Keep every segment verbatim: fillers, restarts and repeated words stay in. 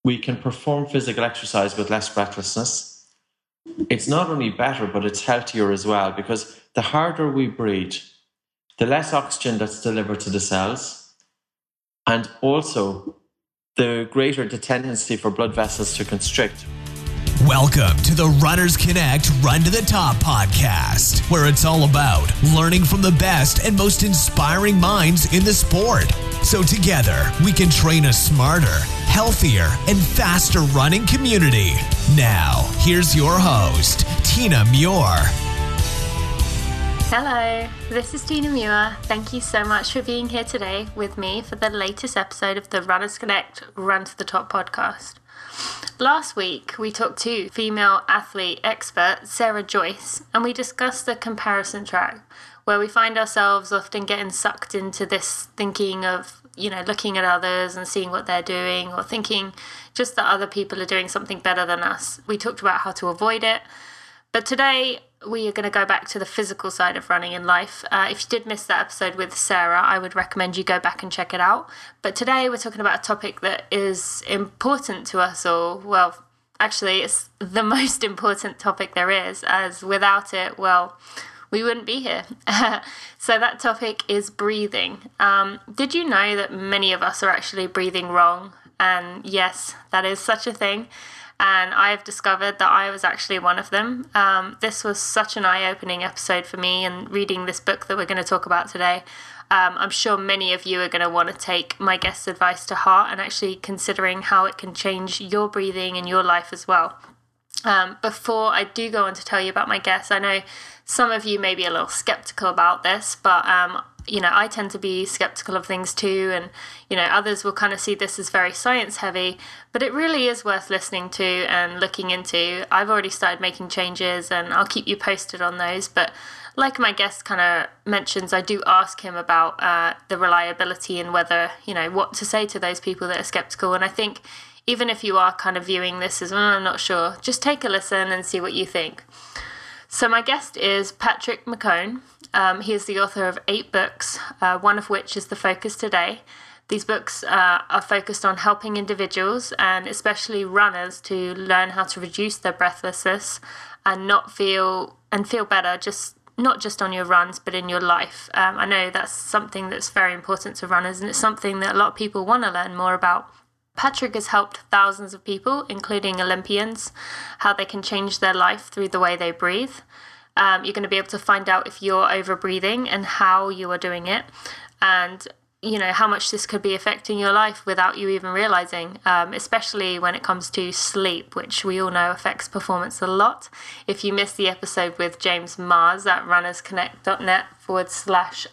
we can perform physical exercise with less breathlessness. It's not only better, but it's healthier as well, because the harder we breathe, the less oxygen that's delivered to the cells, and also the greater the tendency for blood vessels to constrict. Welcome to the Runners Connect Run to the Top podcast, where it's all about learning from the best and most inspiring minds in the sport. So together, we can train a smarter, healthier, and faster running community. Now, here's your host, Tina Muir. Hello, this is Tina Muir. Thank you so much for being here today with me for the latest episode of the Runners Connect Run to the Top podcast. Last week, we talked to female athlete expert Sarah Joyce, and we discussed the comparison track, where we find ourselves often getting sucked into this thinking of, you know, looking at others and seeing what they're doing, or thinking just that other people are doing something better than us. We talked about how to avoid it. But today, we are going to go back to the physical side of running in life. Uh, if you did miss that episode with Sarah, I would recommend you go back and check it out. But today we're talking about a topic that is important to us all. Well, actually, it's the most important topic there is, as without it, well, we wouldn't be here. So that topic is breathing. Um, did you know that many of us are actually breathing wrong? And yes, that is such a thing. And I've discovered that I was actually one of them. Um, this was such an eye-opening episode for me, and reading this book that we're going to talk about today, um, I'm sure many of you are going to want to take my guest's advice to heart and actually considering how it can change your breathing and your life as well. Um, before I do go on to tell you about my guest, I know some of you may be a little skeptical about this, but um, you know, I tend to be skeptical of things too, and you know, others will kind of see this as very science heavy, but it really is worth listening to and looking into. I've already started making changes, and I'll keep you posted on those. But like my guest kind of mentions, I do ask him about uh, the reliability and whether, you know, what to say to those people that are skeptical. And I think even if you are kind of viewing this as, oh, I'm not sure, just take a listen and see what you think. So my guest is Patrick McKeown. Um, he is the author of eight books, uh, one of which is The Focus Today. These books uh, are focused on helping individuals, and especially runners, to learn how to reduce their breathlessness and not feel and feel better, just not just on your runs, but in your life. Um, I know that's something that's very important to runners, and it's something that a lot of people want to learn more about. Patrick has helped thousands of people, including Olympians, how they can change their life through the way they breathe. Um, you're going to be able to find out if you're over-breathing and how you are doing it, and you know how much this could be affecting your life without you even realizing, um, especially when it comes to sleep, which we all know affects performance a lot. If you missed the episode with James Mars at runnersconnect.net forward slash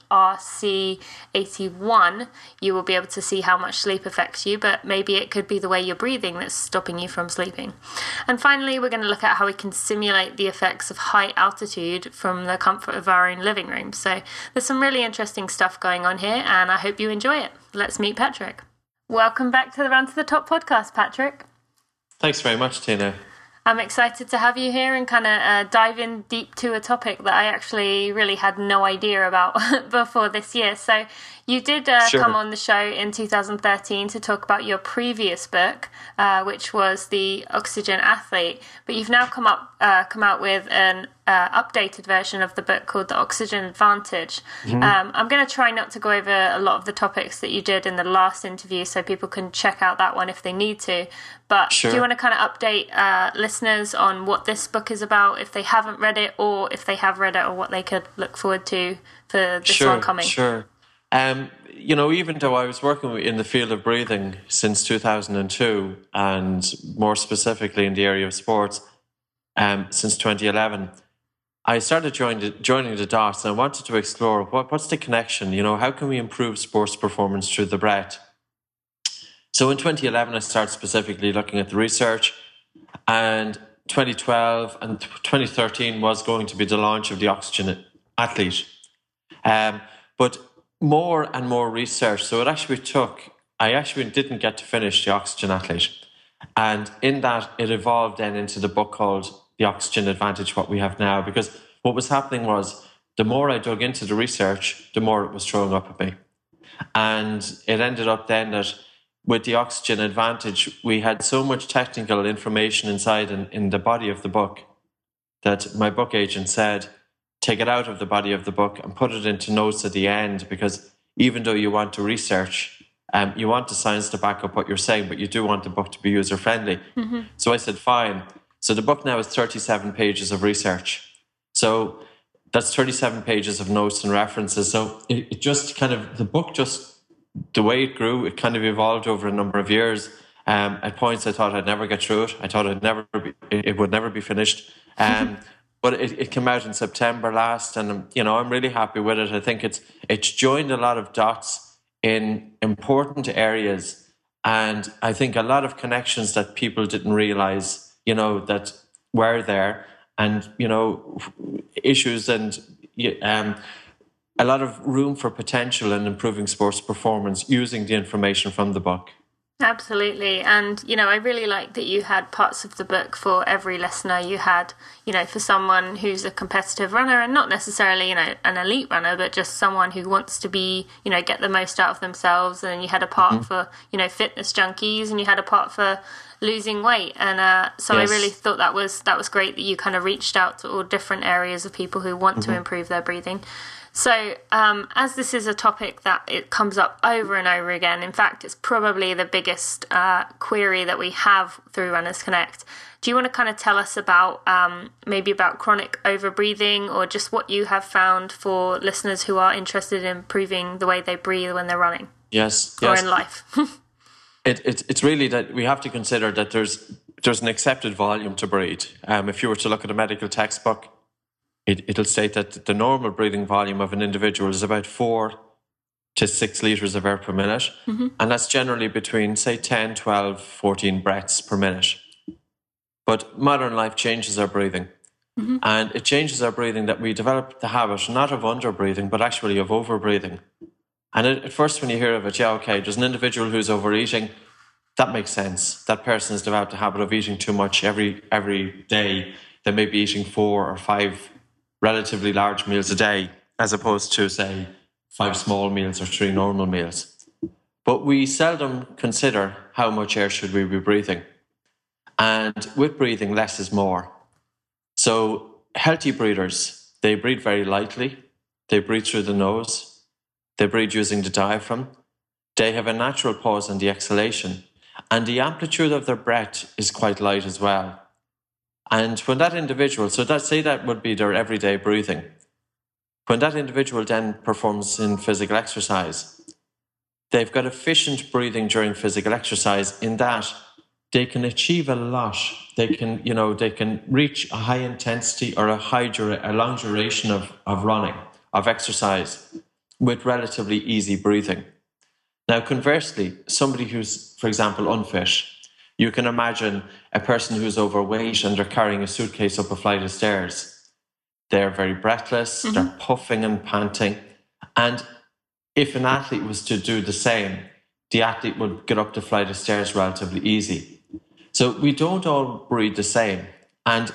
RC81, you will be able to see how much sleep affects you, but maybe it could be the way you're breathing that's stopping you from sleeping. And finally, we're going to look at how we can simulate the effects of high altitude from the comfort of our own living room. So there's some really interesting stuff going on here, and I hope you enjoy it. Let's meet Patrick. Welcome back to the Run to the Top podcast, Patrick. Thanks very much, Tina. I'm excited to have you here and kind of uh, dive in deep to a topic that I actually really had no idea about before this year. So you did uh, sure. come on the show in two thousand thirteen to talk about your previous book, uh, which was The Oxygen Athlete. But you've now come up, uh, come out with an uh, updated version of the book called The Oxygen Advantage. Mm-hmm. Um, I'm going to try not to go over a lot of the topics that you did in the last interview, so people can check out that one if they need to. But sure. do you want to kind of update uh, listeners on what this book is about, if they haven't read it, or if they have read it, or what they could look forward to for this sure, one coming? Sure. Um, you know, even though I was working in the field of breathing since two thousand two, and more specifically in the area of sports um, since twenty eleven, I started joining, joining the dots, and I wanted to explore what, what's the connection, you know, how can we improve sports performance through the breath? So in twenty eleven, I started specifically looking at the research, and twenty twelve and twenty thirteen was going to be the launch of the Oxygen Athlete. Um, but more and more research, so it actually took, I actually didn't get to finish the Oxygen Athlete. And in that, it evolved then into the book called The Oxygen Advantage, what we have now, because what was happening was the more I dug into the research, the more it was throwing up at me. And it ended up then that with the Oxygen Advantage, we had so much technical information inside in, in the body of the book that my book agent said, take it out of the body of the book and put it into notes at the end, because even though you want to research, um, you want the science to back up what you're saying, but you do want the book to be user-friendly. Mm-hmm. So I said, fine. So the book now is thirty-seven pages of research. So that's thirty-seven pages of notes and references. So it, it just kind of, the book just, the way it grew, it kind of evolved over a number of years. Um, at points I thought I'd never get through it. I thought I'd never be, it would never be finished. Um, but it, it came out in September last, and you know, I'm really happy with it. I think it's it's joined a lot of dots in important areas, and I think a lot of connections that people didn't realize, you know, that were there, and you know, issues and um, a lot of room for potential in improving sports performance using the information from the book. Absolutely. And, you know, I really like that you had parts of the book for every listener. You had, you know, for someone who's a competitive runner and not necessarily, you know, an elite runner, but just someone who wants to be, you know, get the most out of themselves. And you had a part mm-hmm. for, you know, fitness junkies, and you had a part for losing weight. And uh, so yes. I really thought that was that was great that you kind of reached out to all different areas of people who want mm-hmm. to improve their breathing. So um, as this is a topic that it comes up over and over again, in fact, it's probably the biggest uh, query that we have through Runners Connect. Do you want to kind of tell us about um, maybe about chronic overbreathing, or just what you have found for listeners who are interested in improving the way they breathe when they're running? Yes. Or yes. in life? it, it, it's really that we have to consider that there's there's an accepted volume to breathe. Um, if you were to look at a medical textbook, It, it'll state that the normal breathing volume of an individual is about four to six litres of air per minute. Mm-hmm. And that's generally between, say, ten, twelve, fourteen breaths per minute. But modern life changes our breathing. Mm-hmm. And it changes our breathing that we develop the habit, not of under-breathing, but actually of over-breathing. And at first when you hear of it, yeah, okay, there's an individual who's overeating. That makes sense. That person has developed a habit of eating too much every every day. They may be eating four or five relatively large meals a day, as opposed to, say, five small meals or three normal meals. But we seldom consider how much air should we be breathing. And with breathing, less is more. So healthy breathers, they breathe very lightly. They breathe through the nose. They breathe using the diaphragm. They have a natural pause in the exhalation. And the amplitude of their breath is quite light as well. And when that individual, so that say that would be their everyday breathing, when that individual then performs in physical exercise, they've got efficient breathing during physical exercise in that they can achieve a lot. They can, you know, they can reach a high intensity or a high dura- a long duration of, of running, of exercise with relatively easy breathing. Now, conversely, somebody who's, for example, unfit, you can imagine a person who's overweight and they're carrying a suitcase up a flight of stairs. They're very breathless, mm-hmm. they're puffing and panting. And if an athlete was to do the same, the athlete would get up the flight of stairs relatively easy. So we don't all breathe the same. And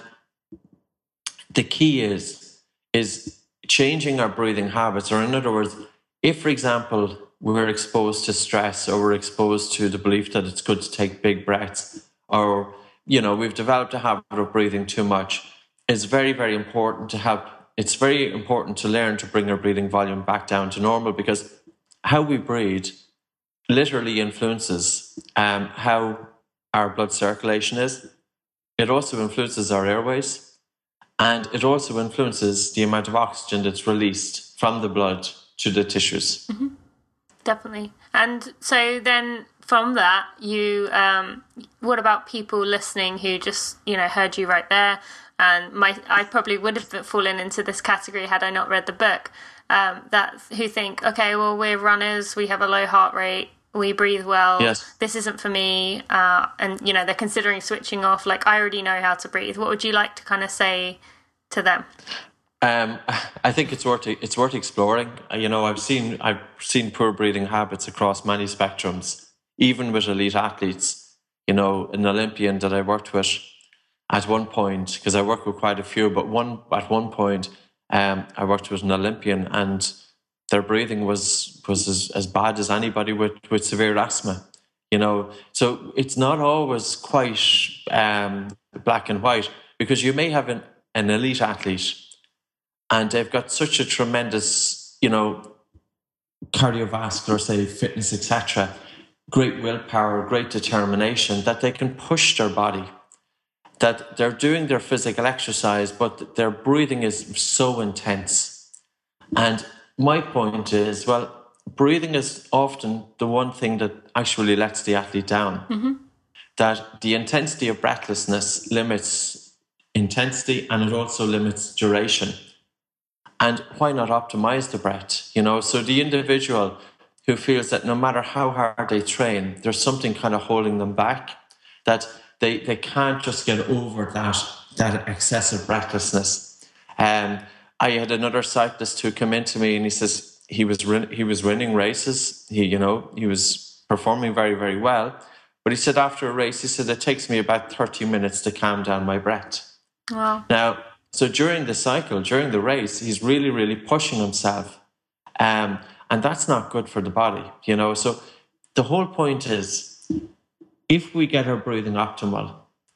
the key is, is changing our breathing habits. Or in other words, if, for example, we're exposed to stress, or we're exposed to the belief that it's good to take big breaths, or, you know, we've developed a habit of breathing too much, it's very, very important to help. It's very important to learn to bring our breathing volume back down to normal, because how we breathe literally influences um, how our blood circulation is. It also influences our airways, and it also influences the amount of oxygen that's released from the blood to the tissues. Mm-hmm. Definitely. And so then from that, you, um, what about people listening who just, you know, heard you right there? And my, I probably would have fallen into this category had I not read the book, um, that who think, okay, well, we're runners, we have a low heart rate, we breathe well, yes. This isn't for me. Uh, and, you know, they're considering switching off, like, I already know how to breathe. What would you like to kind of say to them? Um, I think it's worth it's worth exploring. You know, I've seen I've seen poor breathing habits across many spectrums, even with elite athletes. You know, an Olympian that I worked with at one point, because I worked with quite a few, but one at one point, um, I worked with an Olympian, and their breathing was was as, as bad as anybody with, with severe asthma. you know. So it's not always quite um, black and white, because you may have an, an elite athlete and they've got such a tremendous, you know, cardiovascular, say, fitness, et cetera, great willpower, great determination, that they can push their body, that they're doing their physical exercise, but their breathing is so intense. And my point is, well, breathing is often the one thing that actually lets the athlete down. Mm-hmm. That the intensity of breathlessness limits intensity, and it also limits duration. And why not optimize the breath? You know, so the individual who feels that no matter how hard they train, there's something kind of holding them back, that they, they can't just get over that, that excessive breathlessness. Um, I had another cyclist who came into me and he says he was he was winning races. He, you know, he was performing very, very well. But he said after a race, he said, it takes me about thirty minutes to calm down my breath. Wow. Now, so during the cycle, during the race, he's really, really pushing himself. Um, and that's not good for the body, you know. So the whole point is, if we get our breathing optimal,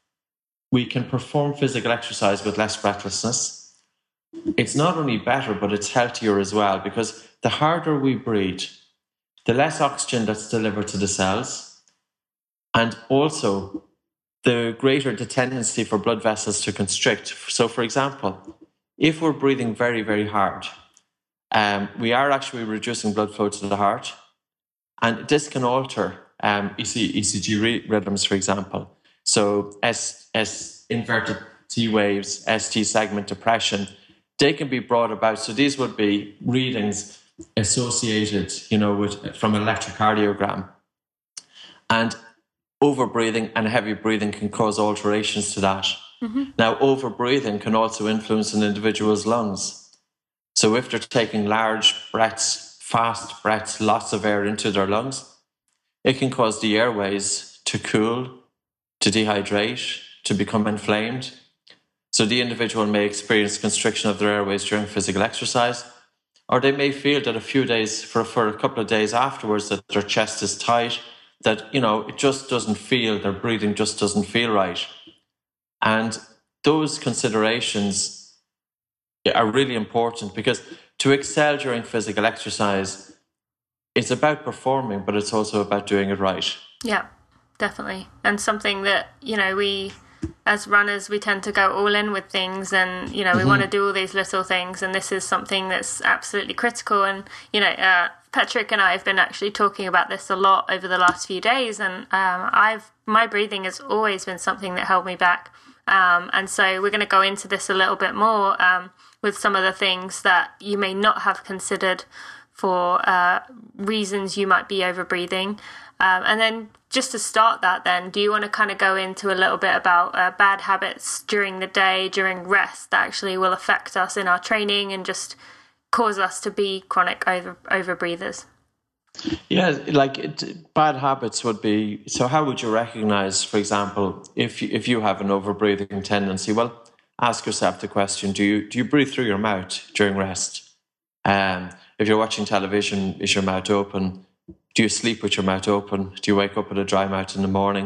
we can perform physical exercise with less breathlessness. It's not only better, but it's healthier as well, because the harder we breathe, the less oxygen that's delivered to the cells, and also the greater the tendency for blood vessels to constrict. So, for example, if we're breathing very, very hard, um, we are actually reducing blood flow to the heart, and this can alter um, E C G rhythms, for example. So, S, S inverted T waves, S T segment depression, they can be brought about. So these would be readings associated, you know, with from electrocardiogram, and over-breathing and heavy breathing can cause alterations to that. Mm-hmm. Now, over-breathing can also influence an individual's lungs. So if they're taking large breaths, fast breaths, lots of air into their lungs, it can cause the airways to cool, to dehydrate, to become inflamed. So the individual may experience constriction of their airways during physical exercise, or they may feel that a few days, for, for a couple of days afterwards, that their chest is tight, that, you know, it just doesn't feel, their breathing just doesn't feel right. And those considerations are really important, because to excel during physical exercise, it's about performing, but it's also about doing it right. Yeah, definitely. And something that, you know, we, as runners, we tend to go all in with things, and, you know, we mm-hmm. want to do all these little things, and this is something that's absolutely critical. And, you know, uh, Patrick and I have been actually talking about this a lot over the last few days, and um, I've my breathing has always been something that held me back. Um, and so we're going to go into this a little bit more um, with some of the things that you may not have considered for uh, reasons you might be over breathing. Um, and then just to start that then, do you want to kind of go into a little bit about uh, bad habits during the day, during rest, that actually will affect us in our training and just cause us to be chronic over over breathers? Yeah, like it, bad habits would be, so how would you recognize, for example, if you, if you have an overbreathing tendency? Well, ask yourself the question, do you do you breathe through your mouth during rest? Um, if you're watching television, is your mouth open? Do you sleep with your mouth open? Do you wake up with a dry mouth in the morning?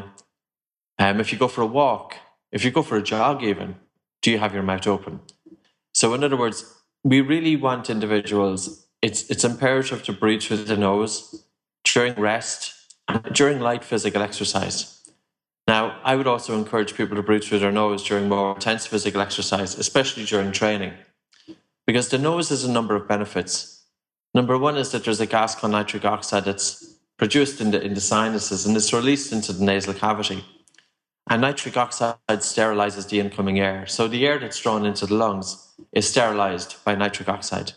Um, if you go for a walk, if you go for a jog even, do you have your mouth open? So in other words, we really want individuals, it's it's imperative to breathe through the nose during rest and during light physical exercise. Now, I would also encourage people to breathe through their nose during more intense physical exercise, especially during training, because the nose has a number of benefits. Number one is that there's a gas called nitric oxide that's produced in the, in the sinuses, and it's released into the nasal cavity. And nitric oxide sterilizes the incoming air. So the air that's drawn into the lungs is sterilized by nitric oxide.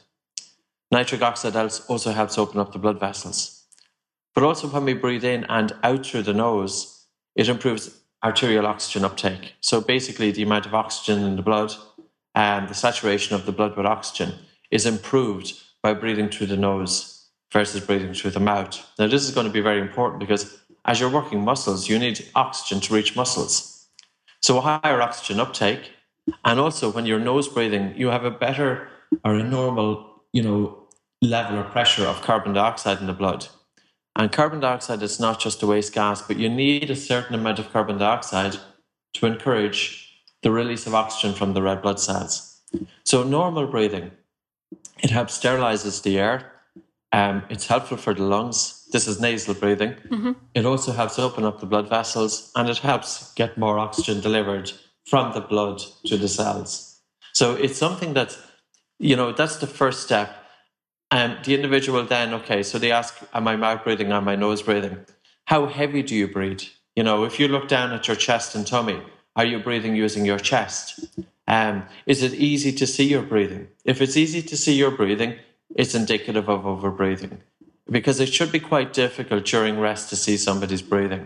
Nitric oxide also helps open up the blood vessels. But also when we breathe in and out through the nose, it improves arterial oxygen uptake. So basically the amount of oxygen in the blood and the saturation of the blood with oxygen is improved by breathing through the nose versus breathing through the mouth. Now, this is going to be very important because as you're working muscles, you need oxygen to reach muscles. So a higher oxygen uptake, and also when you're nose breathing, you have a better or a normal, you know, level or pressure of carbon dioxide in the blood. And carbon dioxide is not just a waste gas, but you need a certain amount of carbon dioxide to encourage the release of oxygen from the red blood cells. So normal breathing, it helps sterilizes the air. Um, it's helpful for the lungs. This is nasal breathing. Mm-hmm. It also helps open up the blood vessels, and it helps get more oxygen delivered from the blood to the cells. So it's something that, you know, that's the first step. And the individual then, okay, so they ask, am I mouth breathing, am I nose breathing? How heavy do you breathe? You know, if you look down at your chest and tummy, are you breathing using your chest? Um, is it easy to see your breathing? If it's easy to see your breathing, it's indicative of overbreathing, because it should be quite difficult during rest to see somebody's breathing.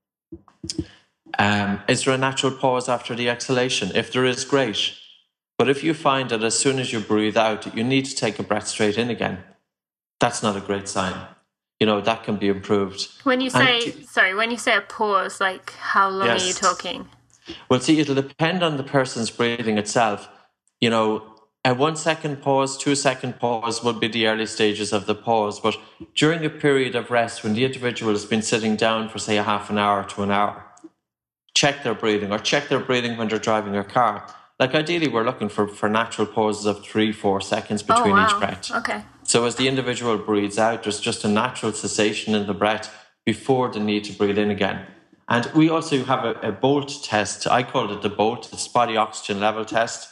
Um, is there a natural pause after the exhalation? If there is, great. But if you find that as soon as you breathe out, you need to take a breath straight in again, that's not a great sign. You know, that can be improved. When you say, and, sorry, when you say a pause, like how long yes. are you talking? Well, see, it'll depend on the person's breathing itself. You know, a one second pause, two second pause would be the early stages of the pause. But during a period of rest, when the individual has been sitting down for, say, a half an hour to an hour, check their breathing, or check their breathing when they're driving a car. Like ideally, we're looking for, for natural pauses of three, four seconds between oh, wow. each breath. Okay. So as the individual breathes out, there's just a natural cessation in the breath before the need to breathe in again. And we also have a, a BOLT test. I call it the BOLT, it's body oxygen level test.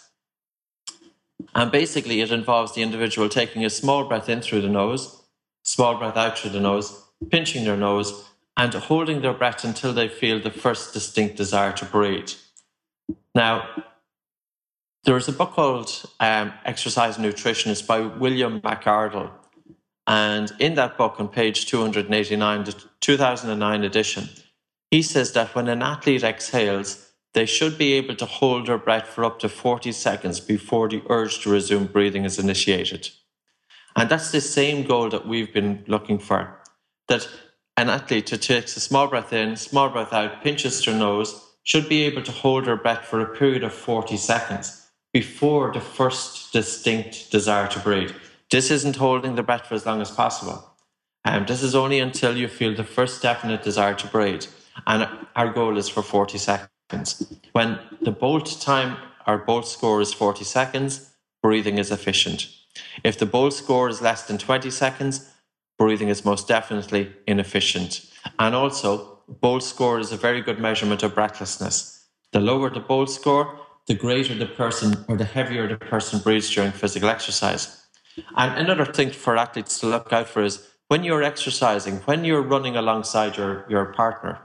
And basically it involves the individual taking a small breath in through the nose, small breath out through the nose, pinching their nose, and holding their breath until they feel the first distinct desire to breathe. Now, there is a book called um, Exercise and Nutrition. It's by William McArdle. And in that book, on page two hundred eighty-nine, the two thousand nine edition, he says that when an athlete exhales, they should be able to hold their breath for up to forty seconds before the urge to resume breathing is initiated. And that's the same goal that we've been looking for, that an athlete who takes a small breath in, small breath out, pinches their nose, should be able to hold their breath for a period of forty seconds before the first distinct desire to breathe. This isn't holding the breath for as long as possible. Um, this is only until you feel the first definite desire to breathe. And our goal is for forty seconds. When the BOLT time, our BOLT score is forty seconds, breathing is efficient. If the BOLT score is less than twenty seconds, breathing is most definitely inefficient. And also, BOLT score is a very good measurement of breathlessness. The lower the BOLT score, the greater the person or the heavier the person breathes during physical exercise. And another thing for athletes to look out for is when you're exercising, when you're running alongside your, your partner,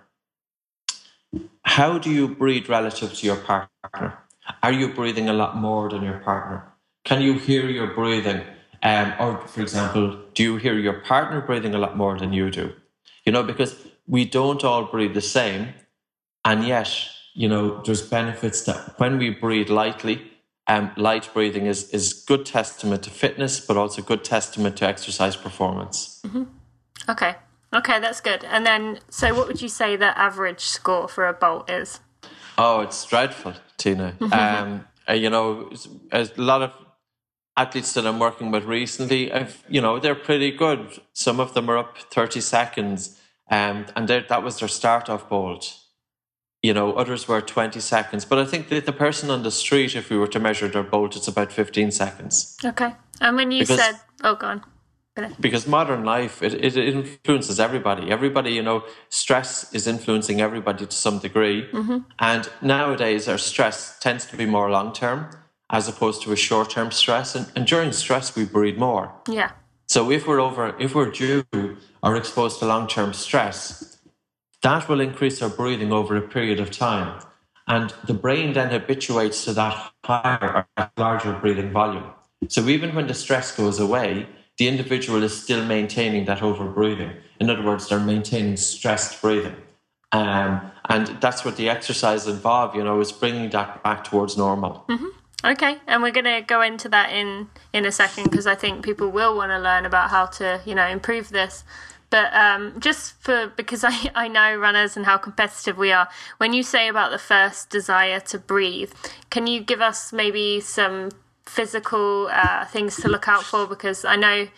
how do you breathe relative to your partner? Are you breathing a lot more than your partner? Can you hear your breathing? Um, or, for example, do you hear your partner breathing a lot more than you do? You know, because we don't all breathe the same, and yet, you know, there's benefits that when we breathe lightly, um, light breathing is, is good testament to fitness, but also good testament to exercise performance. Mm-hmm. Okay. Okay, that's good. And then, so what would you say the average score for a BOLT is? Oh, it's dreadful, Tina. um, uh, you know, a lot of athletes that I'm working with recently, I've, you know, they're pretty good. Some of them are up thirty seconds, um, and that was their start-off BOLT. You know, others were twenty seconds. But I think that the person on the street, if we were to measure their BOLT, it's about fifteen seconds. Okay. And when you because, said, oh, go on. Because modern life, it, it influences everybody. Everybody, you know, stress is influencing everybody to some degree. Mm-hmm. And nowadays, our stress tends to be more long-term as opposed to a short-term stress. And, and during stress, we breathe more. Yeah. So if we're over, if we're due or exposed to long-term stress, that will increase our breathing over a period of time. And the brain then habituates to that higher or larger breathing volume. So even when the stress goes away, the individual is still maintaining that over-breathing. In other words, they're maintaining stressed breathing. Um, and that's what the exercise involve, you know, is bringing that back towards normal. Mm-hmm. Okay, and we're going to go into that in, in a second, because I think people will want to learn about how to, you know, improve this. But um, just for, because I, I know runners and how competitive we are, when you say about the first desire to breathe, can you give us maybe some physical uh, things to look out for? Because I know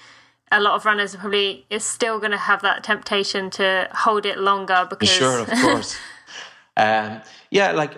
a lot of runners are probably is still going to have that temptation to hold it longer because... Sure, of course. um, yeah, like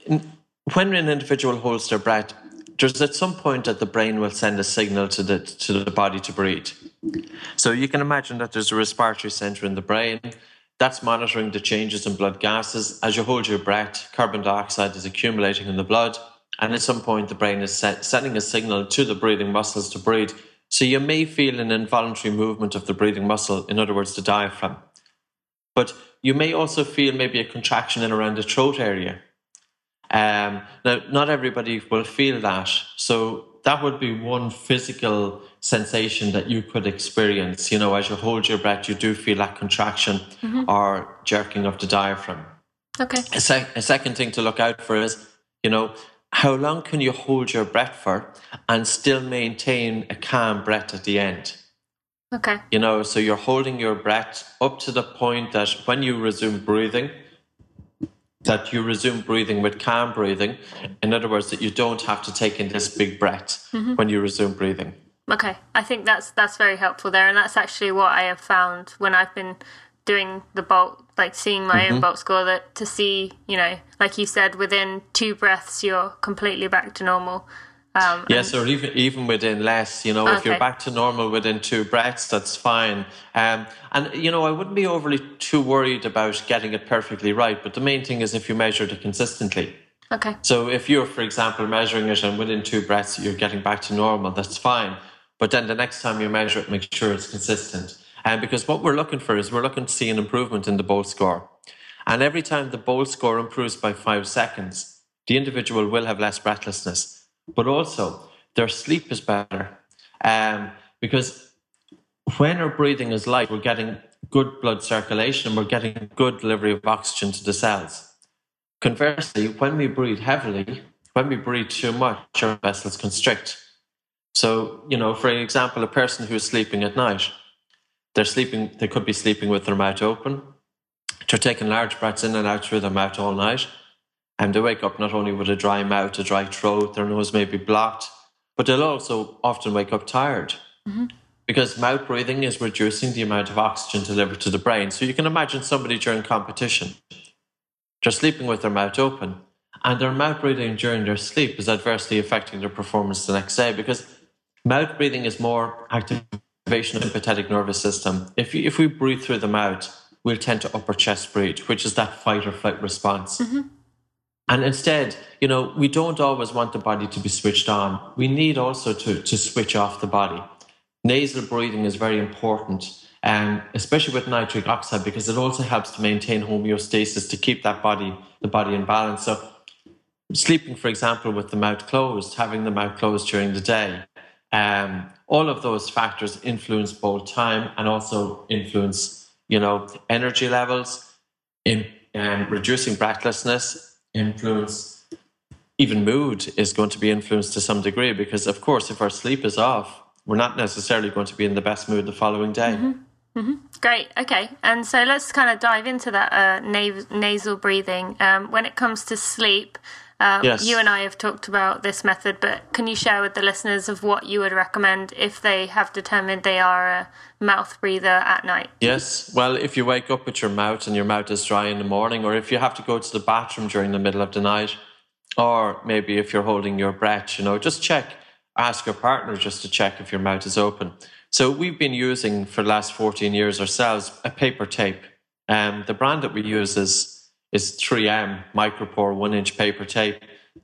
when an individual holds their breath, there's at some point that the brain will send a signal to the to the body to breathe. So you can imagine that there's a respiratory center in the brain that's monitoring the changes in blood gases. As you hold your breath, carbon dioxide is accumulating in the blood, and at some point the brain is set, sending a signal to the breathing muscles to breathe. So you may feel an involuntary movement of the breathing muscle, in other words, the diaphragm. But you may also feel maybe a contraction in around the throat area. Um, now, not everybody will feel that. So that would be one physical sensation that you could experience. You know, as you hold your breath, you do feel that contraction mm-hmm. or jerking of the diaphragm. Okay. A, sec- a second thing to look out for is, you know, how long can you hold your breath for and still maintain a calm breath at the end? Okay. You know, so you're holding your breath up to the point that when you resume breathing, that you resume breathing with calm breathing. In other words, that you don't have to take in this big breath mm-hmm. when you resume breathing. Okay, I think that's that's very helpful there, and that's actually what I have found when I've been doing the Bolt, like seeing my mm-hmm. own Bolt score, that to see, you know, like you said, within two breaths you're completely back to normal. Um, yes, and, or even even within less, you know, okay. if you're back to normal within two breaths, that's fine. Um, and, you know, I wouldn't be overly too worried about getting it perfectly right, but the main thing is if you measured it consistently. Okay. So if you're, for example, measuring it and within two breaths you're getting back to normal, that's fine. But then the next time you measure it, make sure it's consistent. And because what we're looking for is we're looking to see an improvement in the Bolt score. And every time the Bolt score improves by five seconds, the individual will have less breathlessness. But also, their sleep is better. Um, because when our breathing is light, we're getting good blood circulation and we're getting good delivery of oxygen to the cells. Conversely, when we breathe heavily, when we breathe too much, our vessels constrict. So, you know, for example, a person who is sleeping at night, they're sleeping, they could be sleeping with their mouth open. They're taking large breaths in and out through their mouth all night. And they wake up not only with a dry mouth, a dry throat, their nose may be blocked, but they'll also often wake up tired. Mm-hmm. Because mouth breathing is reducing the amount of oxygen delivered to the brain. So you can imagine somebody during competition, they're sleeping with their mouth open, and their mouth breathing during their sleep is adversely affecting their performance the next day, because mouth breathing is more activation of the sympathetic nervous system. If, you, if we breathe through the mouth, we'll tend to upper chest breathe, which is that fight or flight response. Mm-hmm. And instead, you know, we don't always want the body to be switched on. We need also to, to switch off the body. Nasal breathing is very important, um, especially with nitric oxide, because it also helps to maintain homeostasis, to keep that body, the body in balance. So sleeping, for example, with the mouth closed, having the mouth closed during the day, um, all of those factors influence both time and also influence, you know, energy levels, in um, reducing breathlessness, influence, even mood is going to be influenced to some degree, because of course if our sleep is off, we're not necessarily going to be in the best mood the following day. Mm-hmm. Mm-hmm. Great. Okay, and so let's kind of dive into that uh, na- nasal breathing. Um, when it comes to sleep, um, yes. you and I have talked about this method, but can you share with the listeners of what you would recommend if they have determined they are a mouth breather at night? Yes. Well, if you wake up with your mouth and your mouth is dry in the morning, or if you have to go to the bathroom during the middle of the night, or maybe if you're holding your breath, you know, just check, ask your partner just to check if your mouth is open. So we've been using for the last fourteen years ourselves a paper tape. Um, the brand that we use is is three M micropore one inch paper tape,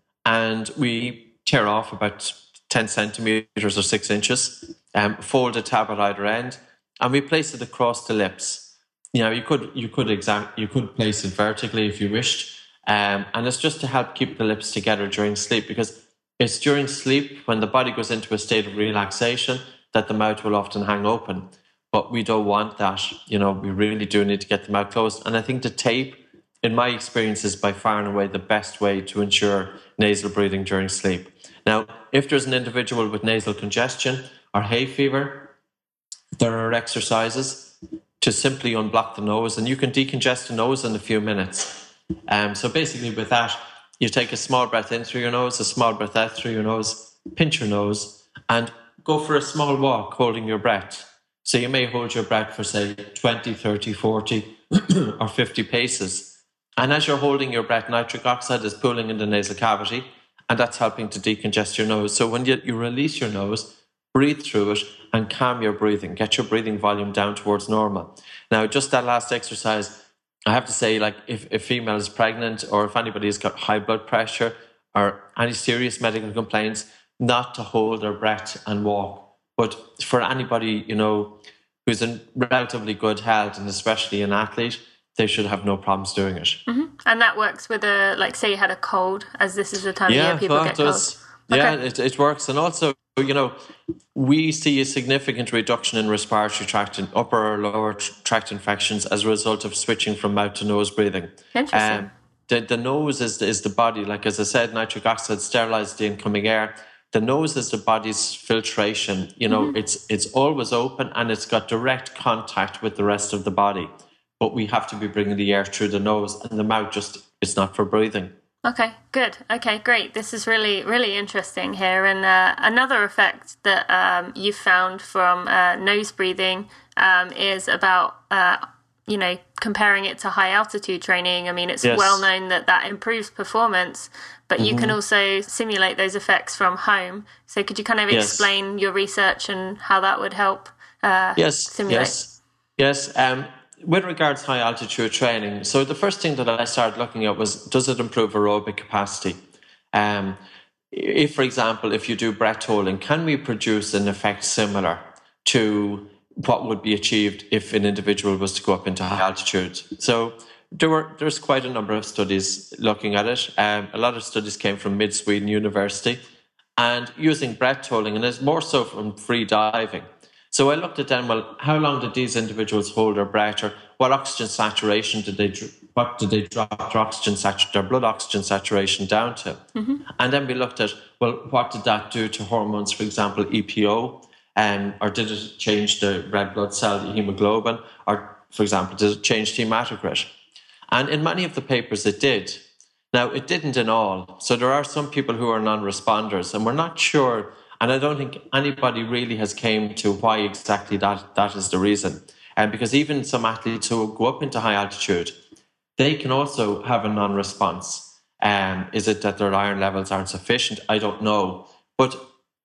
and we tear off about ten centimeters or six inches, um, fold a tab at either end, and we place it across the lips. You know, you could you could exact you could place it vertically if you wished, um, and it's just to help keep the lips together during sleep, because it's during sleep when the body goes into a state of relaxation that the mouth will often hang open. But we don't want that. You know, we really do need to get the mouth closed. And I think the tape, in my experience, is by far and away the best way to ensure nasal breathing during sleep. Now, if there's an individual with nasal congestion or hay fever, there are exercises to simply unblock the nose, and you can decongest the nose in a few minutes. Um, so basically with that, you take a small breath in through your nose, a small breath out through your nose, pinch your nose, and go for a small walk holding your breath. So you may hold your breath for, say, twenty, thirty, forty or fifty paces. And as you're holding your breath, nitric oxide is pooling in the nasal cavity, and that's helping to decongest your nose. So when you, you release your nose, breathe through it and calm your breathing. Get your breathing volume down towards normal. Now, just that last exercise, I have to say, like, if a female is pregnant or if anybody has got high blood pressure or any serious medical complaints, not to hold their breath and walk. But for anybody, you know, who's in relatively good health, and especially an athlete, they should have no problems doing it. Mm-hmm. And that works with a, like, say you had a cold, as this is the time yeah, of year people well, get it does. cold. Yeah, Okay. it, it works. And also, you know, we see a significant reduction in respiratory tract and upper or lower tract infections as a result of switching from mouth to nose breathing. Interesting. Um, the, the nose is the, is the body. Like, as I said, nitric oxide sterilizes the incoming air. The nose is the body's filtration. You know, mm-hmm. it's it's always open and it's got direct contact with the rest of the body. But we have to be bringing the air through the nose, and the mouth just is not for breathing. Okay, good. Okay, great. This is really, really interesting here. And uh, another effect that um, you found from uh, nose breathing um, is about, uh, you know, comparing it to high altitude training. I mean, it's yes. well known that that improves performance, but mm-hmm. you can also simulate those effects from home. So could you kind of yes. explain your research and how that would help uh, yes. simulate? Yes, yes. Um, with regards to high altitude training, so the first thing that I started looking at was, does it improve aerobic capacity? Um, if, for example, if you do breath holding, can we produce an effect similar to what would be achieved if an individual was to go up into high altitude? So there were there's quite a number of studies looking at it. Um, a lot of studies came from Mid Sweden University and using breath holding, and it's more so from free diving. So I looked at them, well, how long did these individuals hold their breath, or what oxygen saturation did they, what did they drop their oxygen sat- their blood oxygen saturation down to? Mm-hmm. And then we looked at, well, what did that do to hormones, for example, E P O, um, or did it change the red blood cell, the hemoglobin, or, for example, did it change the hematocrit? And in many of the papers it did. Now, it didn't in all. So there are some people who are non-responders, and we're not sure. And I don't think anybody really has came to why exactly that, that is the reason. And um, because even some athletes who go up into high altitude, they can also have a non-response. Um, is it that their iron levels aren't sufficient? I don't know. But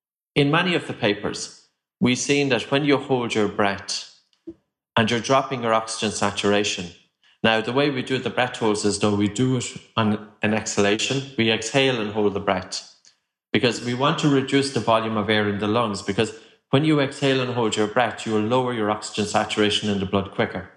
in many of the papers, we've seen that when you hold your breath and you're dropping your oxygen saturation. Now, the way we do the breath holds is, though, we do it on an exhalation. We exhale and hold the breath, because we want to reduce the volume of air in the lungs, because when you exhale and hold your breath, you will lower your oxygen saturation in the blood quicker.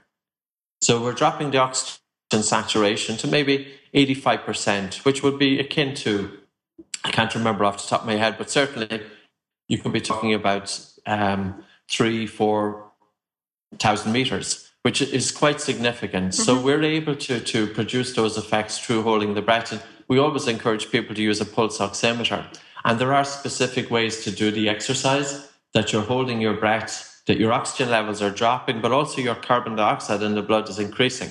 So we're dropping the oxygen saturation to maybe eighty-five percent, which would be akin to, I can't remember off the top of my head, but certainly you could be talking about um, three, four thousand meters, which is quite significant. Mm-hmm. So we're able to, to produce those effects through holding the breath. And we always encourage people to use a pulse oximeter. And there are specific ways to do the exercise, that you're holding your breath, that your oxygen levels are dropping, but also your carbon dioxide in the blood is increasing.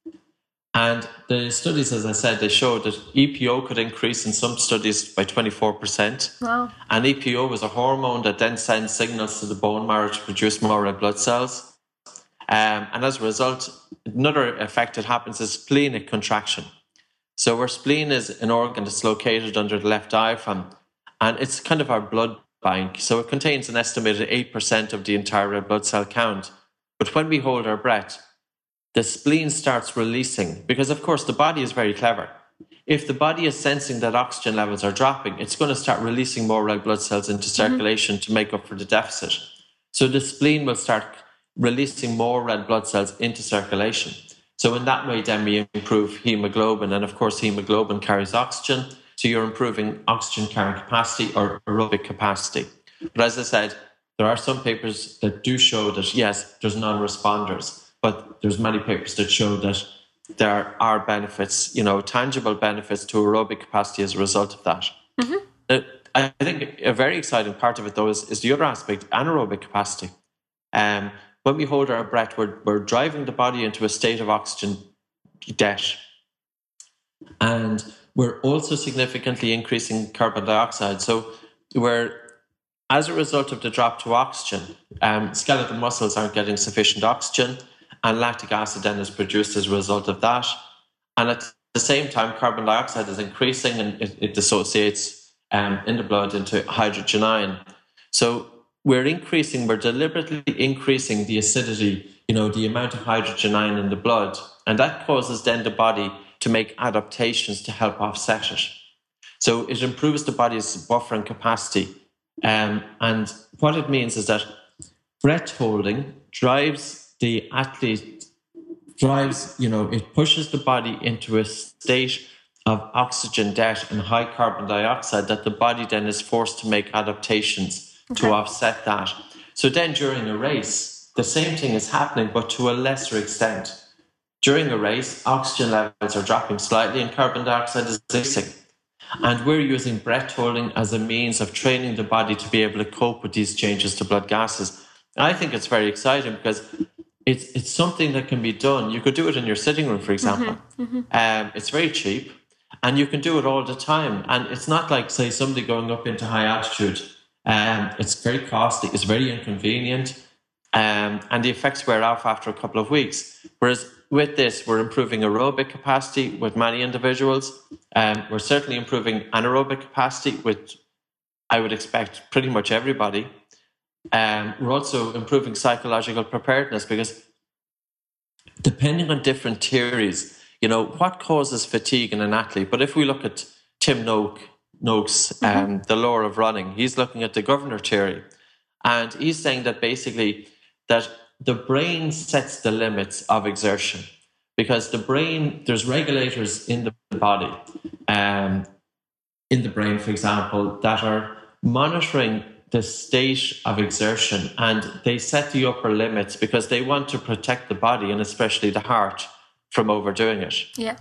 And the studies, as I said, they showed that E P O could increase in some studies by twenty-four percent. Wow. And E P O is a hormone that then sends signals to the bone marrow to produce more red blood cells. Um, and as a result, another effect that happens is splenic contraction. So our spleen is an organ that's located under the left diaphragm, and it's kind of our blood bank. So it contains an estimated eight percent of the entire red blood cell count. But when we hold our breath, the spleen starts releasing, because of course the body is very clever. If the body is sensing that oxygen levels are dropping, it's going to start releasing more red blood cells into circulation mm-hmm. to make up for the deficit. So the spleen will start releasing more red blood cells into circulation. So in that way, then we improve hemoglobin. And of course, hemoglobin carries oxygen. So you're improving oxygen carrying capacity or aerobic capacity. But as I said, there are some papers that do show that, yes, there's non-responders, but there's many papers that show that there are benefits, you know, tangible benefits to aerobic capacity as a result of that. Mm-hmm. Uh, I think a very exciting part of it, though, is, is the other aspect, anaerobic capacity. Um, when we hold our breath, we're, we're driving the body into a state of oxygen debt. And we're also significantly increasing carbon dioxide. So we're As a result of the drop to oxygen, um, skeletal muscles aren't getting sufficient oxygen, and lactic acid then is produced as a result of that. And at the same time, carbon dioxide is increasing, and it, it dissociates um, in the blood into hydrogen ion. So we're increasing, we're deliberately increasing the acidity, you know, the amount of hydrogen ion in the blood, and that causes then the body to make adaptations to help offset it. So it improves the body's buffering capacity. Um, and what it means is that breath holding drives the athlete, drives, you know, it pushes the body into a state of oxygen debt and high carbon dioxide that the body then is forced to make adaptations okay. to offset that. So then during a race, the same thing is happening, but to a lesser extent. During a race, oxygen levels are dropping slightly and carbon dioxide is increasing. And we're using breath holding as a means of training the body to be able to cope with these changes to blood gases. I think it's very exciting because it's it's something that can be done. You could do it in your sitting room, for example. Mm-hmm, mm-hmm. Um, it's very cheap, and you can do it all the time. And it's not like, say, somebody going up into high altitude. Um, it's very costly. It's very inconvenient. Um, and the effects wear off after a couple of weeks. Whereas with this, we're improving aerobic capacity with many individuals. Um, we're certainly improving anaerobic capacity with, I would expect, pretty much everybody. Um, we're also improving psychological preparedness because depending on different theories, you know, what causes fatigue in an athlete? But if we look at Tim Noak, Noakes, mm-hmm. um, The Law of Running, he's looking at the governor theory. And he's saying that basically that the brain sets the limits of exertion because the brain, there's regulators in the body, um, in the brain, for example, that are monitoring the state of exertion, and they set the upper limits because they want to protect the body and especially the heart from overdoing it. Yeah.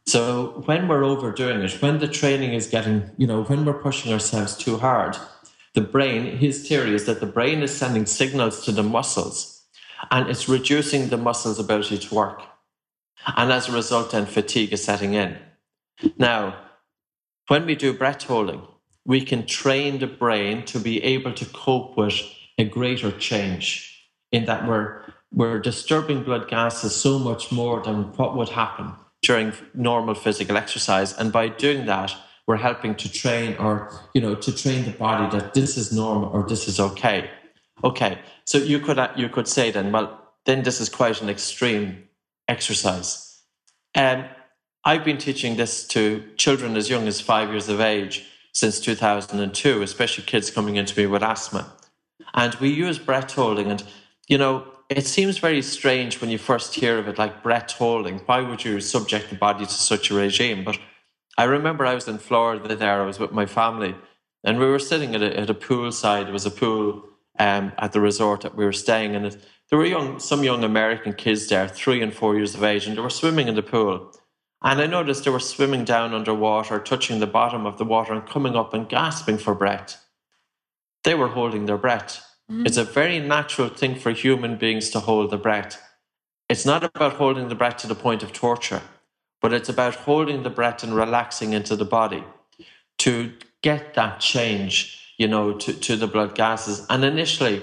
So when we're overdoing it, when the training is getting, you know, when we're pushing ourselves too hard, the brain, his theory is that the brain is sending signals to the muscles and it's reducing the muscles' ability to work. And as a result, then fatigue is setting in. Now, when we do breath holding, we can train the brain to be able to cope with a greater change in that we're, we're disturbing blood gases so much more than what would happen during normal physical exercise. And by doing that, we're helping to train or, you know, to train the body that this is normal or this is okay. Okay, so you could you could say then, well, then this is quite an extreme exercise. And um, I've been teaching this to children as young as five years of age since two thousand two, especially kids coming into me with asthma. And we use breath holding. And, you know, it seems very strange when you first hear of it, like breath holding. Why would you subject the body to such a regime? But I remember I was in Florida there, I was with my family, and we were sitting at a, at a pool side. There was a pool um, at the resort that we were staying in. It, there were young, some young American kids there, three and four years of age, and they were swimming in the pool. And I noticed they were swimming down underwater, touching the bottom of the water and coming up and gasping for breath. They were holding their breath. Mm-hmm. It's a very natural thing for human beings to hold the breath. It's not about holding the breath to the point of torture, but it's about holding the breath and relaxing into the body to get that change, you know, to, to the blood gases. And initially,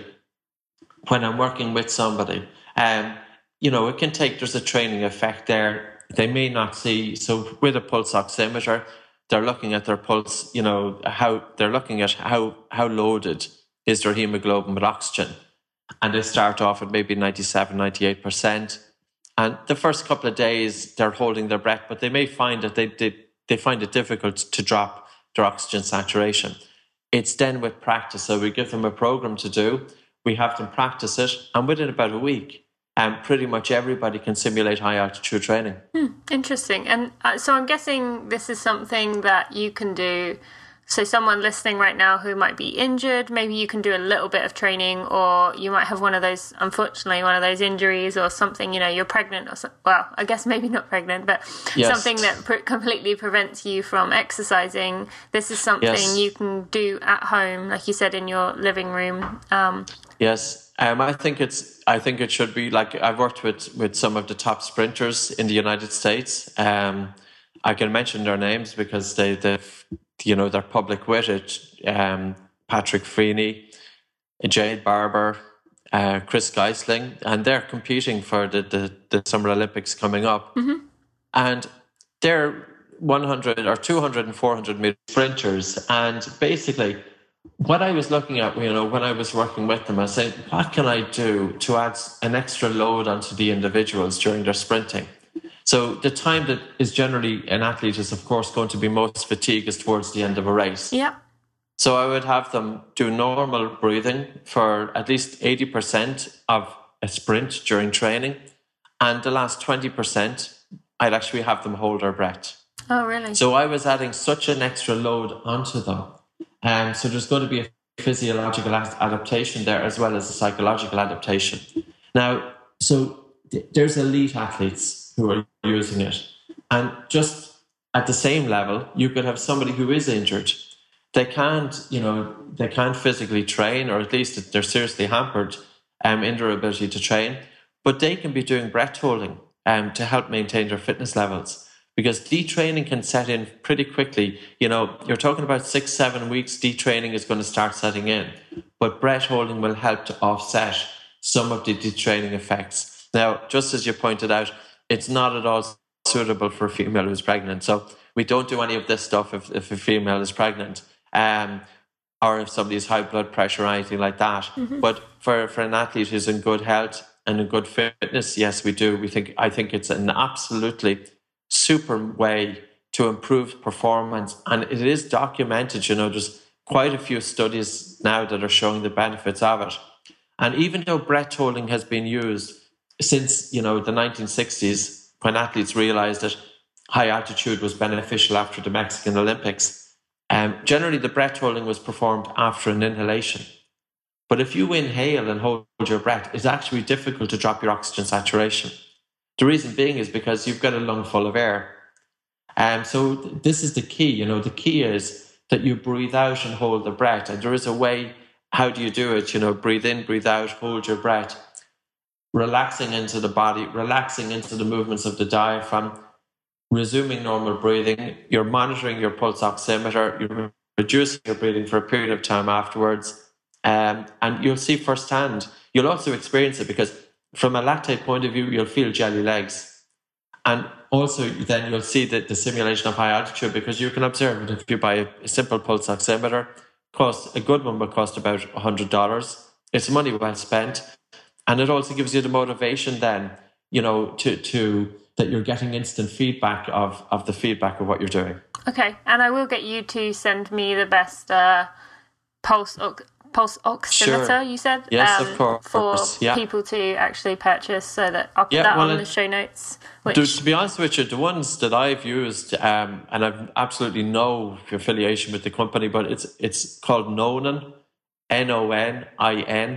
when I'm working with somebody, um, you know, it can take, there's a training effect there. They may not see, so with a pulse oximeter, they're looking at their pulse, you know, how they're looking at how, how loaded is their hemoglobin with oxygen. And they start off at maybe ninety-seven, ninety-eight percent. And the first couple of days, they're holding their breath, but they may find that they, they, they find it difficult to drop their oxygen saturation. It's then with practice. So we give them a program to do. We have them practice it. And within about a week, and um, pretty much everybody can simulate high altitude training. Hmm, interesting. And uh, so I'm guessing this is something that you can do. So someone listening right now who might be injured, maybe you can do a little bit of training, or you might have one of those, unfortunately, one of those injuries or something, you know, you're pregnant or something. Well, I guess maybe not pregnant, but yes. something that pre- completely prevents you from exercising. This is something yes. you can do at home, like you said, in your living room. Um, yes. Um, I think it's. I think it should be like I've worked with, with some of the top sprinters in the United States. Um, I can mention their names because they, they, you know, they're public with it. Um, Patrick Freeney, Jade Barber, uh, Chris Geisling, and they're competing for the, the, the Summer Olympics coming up. Mm-hmm. And they're one hundred or two hundred and four hundred meter sprinters. And basically, what I was looking at, you know, when I was working with them, I was saying, what can I do to add an extra load onto the individuals during their sprinting? So the time that is generally an athlete is, of course, going to be most fatigued is towards the end of a race. Yeah. So I would have them do normal breathing for at least eighty percent of a sprint during training. And the last twenty percent, I'd actually have them hold their breath. Oh, really? So I was adding such an extra load onto them. Um, so there's going to be a physiological adaptation there as well as a psychological adaptation. Now, so th- there's elite athletes who are using it. And just at the same level, you could have somebody who is injured. They can't, you know, they can't physically train, or at least they're seriously hampered um, in their ability to train, but they can be doing breath holding um, to help maintain their fitness levels. Because detraining can set in pretty quickly. You know, you're talking about six, seven weeks, detraining is going to start setting in. But breath holding will help to offset some of the detraining effects. Now, just as you pointed out, it's not at all suitable for a female who's pregnant. So we don't do any of this stuff if, if a female is pregnant, um, or if somebody's high blood pressure or anything like that. Mm-hmm. But for, for an athlete who's in good health and in good fitness, yes, we do. We think I think it's an absolutely super way to improve performance, and it is documented. You know, there's quite a few studies now that are showing the benefits of it. And even though breath holding has been used since, you know, the nineteen sixties, when athletes realized that high altitude was beneficial after the Mexican Olympics, um, generally the breath holding was performed after an inhalation. But if you inhale and hold your breath, it's actually difficult to drop your oxygen saturation. The reason being is because you've got a lung full of air. Um, so th- this is the key. You know, the key is that you breathe out and hold the breath. And there is a way, how do you do it? You know, breathe in, breathe out, hold your breath. Relaxing into the body, relaxing into the movements of the diaphragm, resuming normal breathing. You're monitoring your pulse oximeter. You're reducing your breathing for a period of time afterwards. Um, and you'll see firsthand. You'll also experience it because from a lactate point of view, you'll feel jelly legs. And also then you'll see the, the simulation of high altitude, because you can observe it. If you buy a, a simple pulse oximeter, cost, a good one will cost about one hundred dollars. It's money well spent. And it also gives you the motivation then, you know, to, to that you're getting instant feedback of, of the feedback of what you're doing. Okay. And I will get you to send me the best uh, pulse pulse oximeter, sure. You said? Yes, um, of course. For yeah. people to actually purchase, so that I'll put yeah, that well, on the show notes. Which... To, to be honest with you, the ones that I've used, um, and I've absolutely no affiliation with the company, but it's it's called Nonin, N O N I N.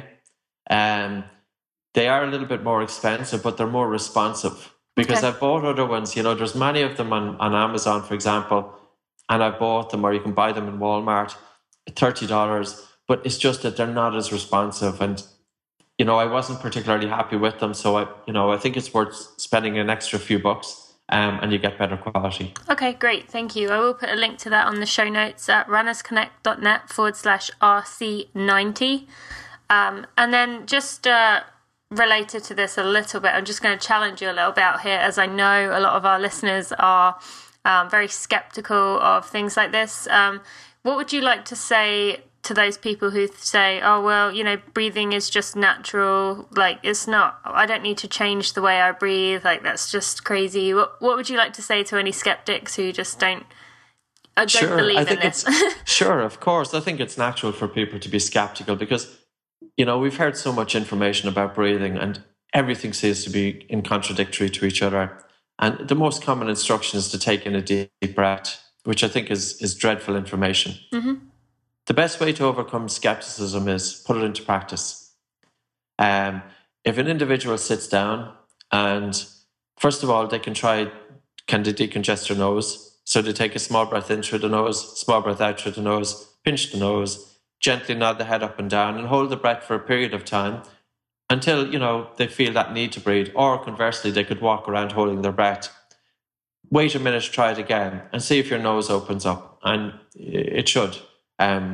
Um, they are a little bit more expensive, but they're more responsive. Because okay. I've bought other ones, you know, there's many of them on, on Amazon, for example, and I've bought them, or you can buy them in Walmart, thirty dollars. But it's just that they're not as responsive, and you know, I wasn't particularly happy with them. So I, you know, I think it's worth spending an extra few bucks, um, and you get better quality. Okay, great, thank you. I will put a link to that on the show notes at runnersconnect.net forward slash RC90. Um, and then just uh, related to this a little bit, I'm just going to challenge you a little bit out here, as I know a lot of our listeners are um, very skeptical of things like this. Um, what would you like to say to those people who say, oh, well, you know, breathing is just natural, like it's not, I don't need to change the way I breathe, like that's just crazy. What what would you like to say to any skeptics who just don't, uh, don't sure, believe I in think this? It's, sure, of course. I think it's natural for people to be skeptical because, you know, we've heard so much information about breathing and everything seems to be in contradictory to each other. And the most common instruction is to take in a deep breath, which I think is, is dreadful information. Mm-hmm. The best way to overcome skepticism is put it into practice. Um, if an individual sits down and, first of all, they can try, can they decongest their nose? So they take a small breath in through the nose, small breath out through the nose, pinch the nose, gently nod the head up and down and hold the breath for a period of time until, you know, they feel that need to breathe. Or conversely, they could walk around holding their breath. Wait a minute, try it again and see if your nose opens up. And it should. Um,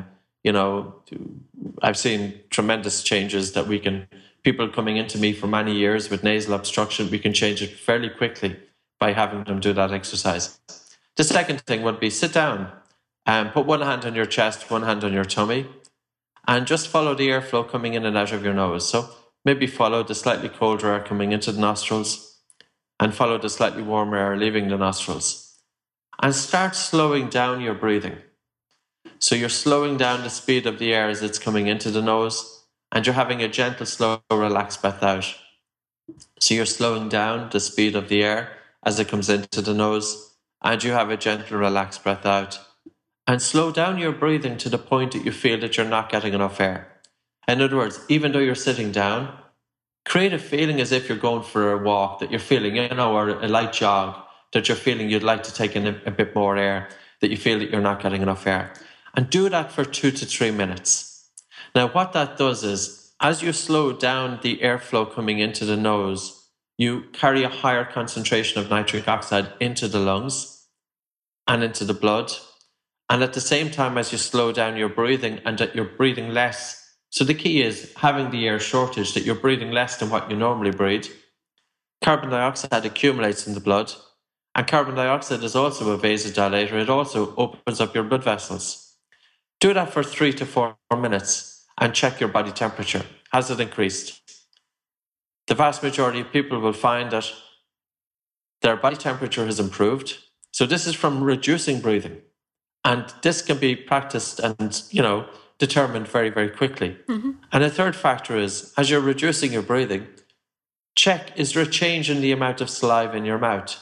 you know, I've seen tremendous changes that we can, people coming into me for many years with nasal obstruction, we can change it fairly quickly by having them do that exercise. The second thing would be sit down and put one hand on your chest, one hand on your tummy, and just follow the airflow coming in and out of your nose. So maybe follow the slightly colder air coming into the nostrils and follow the slightly warmer air leaving the nostrils. And start slowing down your breathing. So you're slowing down the speed of the air as it's coming into the nose, and you're having a gentle, slow, relaxed breath out. So you're slowing down the speed of the air as it comes into the nose, and you have a gentle, relaxed breath out. And slow down your breathing to the point that you feel that you're not getting enough air. In other words, even though you're sitting down, create a feeling as if you're going for a walk, that you're feeling, you know, or a light jog, that you're feeling you'd like to take in a, a bit more air, that you feel that you're not getting enough air. And do that for two to three minutes. Now, what that does is, as you slow down the airflow coming into the nose, you carry a higher concentration of nitric oxide into the lungs and into the blood. And at the same time as you slow down your breathing and that you're breathing less. So the key is having the air shortage, that you're breathing less than what you normally breathe. Carbon dioxide accumulates in the blood. And carbon dioxide is also a vasodilator. It also opens up your blood vessels. Do that for three to four minutes and check your body temperature. Has it increased? The vast majority of people will find that their body temperature has improved. So this is from reducing breathing. And this can be practiced and, you know, determined very, very quickly. Mm-hmm. And a third factor is, as you're reducing your breathing, check, is there a change in the amount of saliva in your mouth?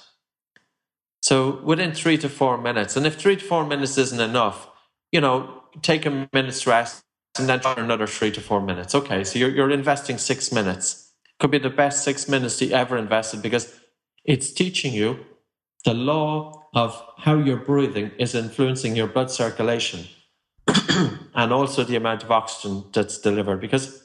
So within three to four minutes, and if three to four minutes isn't enough, you know, take a minute's rest and then try another three to four minutes. Okay, so you're, you're investing six minutes. Could be the best six minutes you ever invested because it's teaching you the law of how your breathing is influencing your blood circulation and also the amount of oxygen that's delivered. Because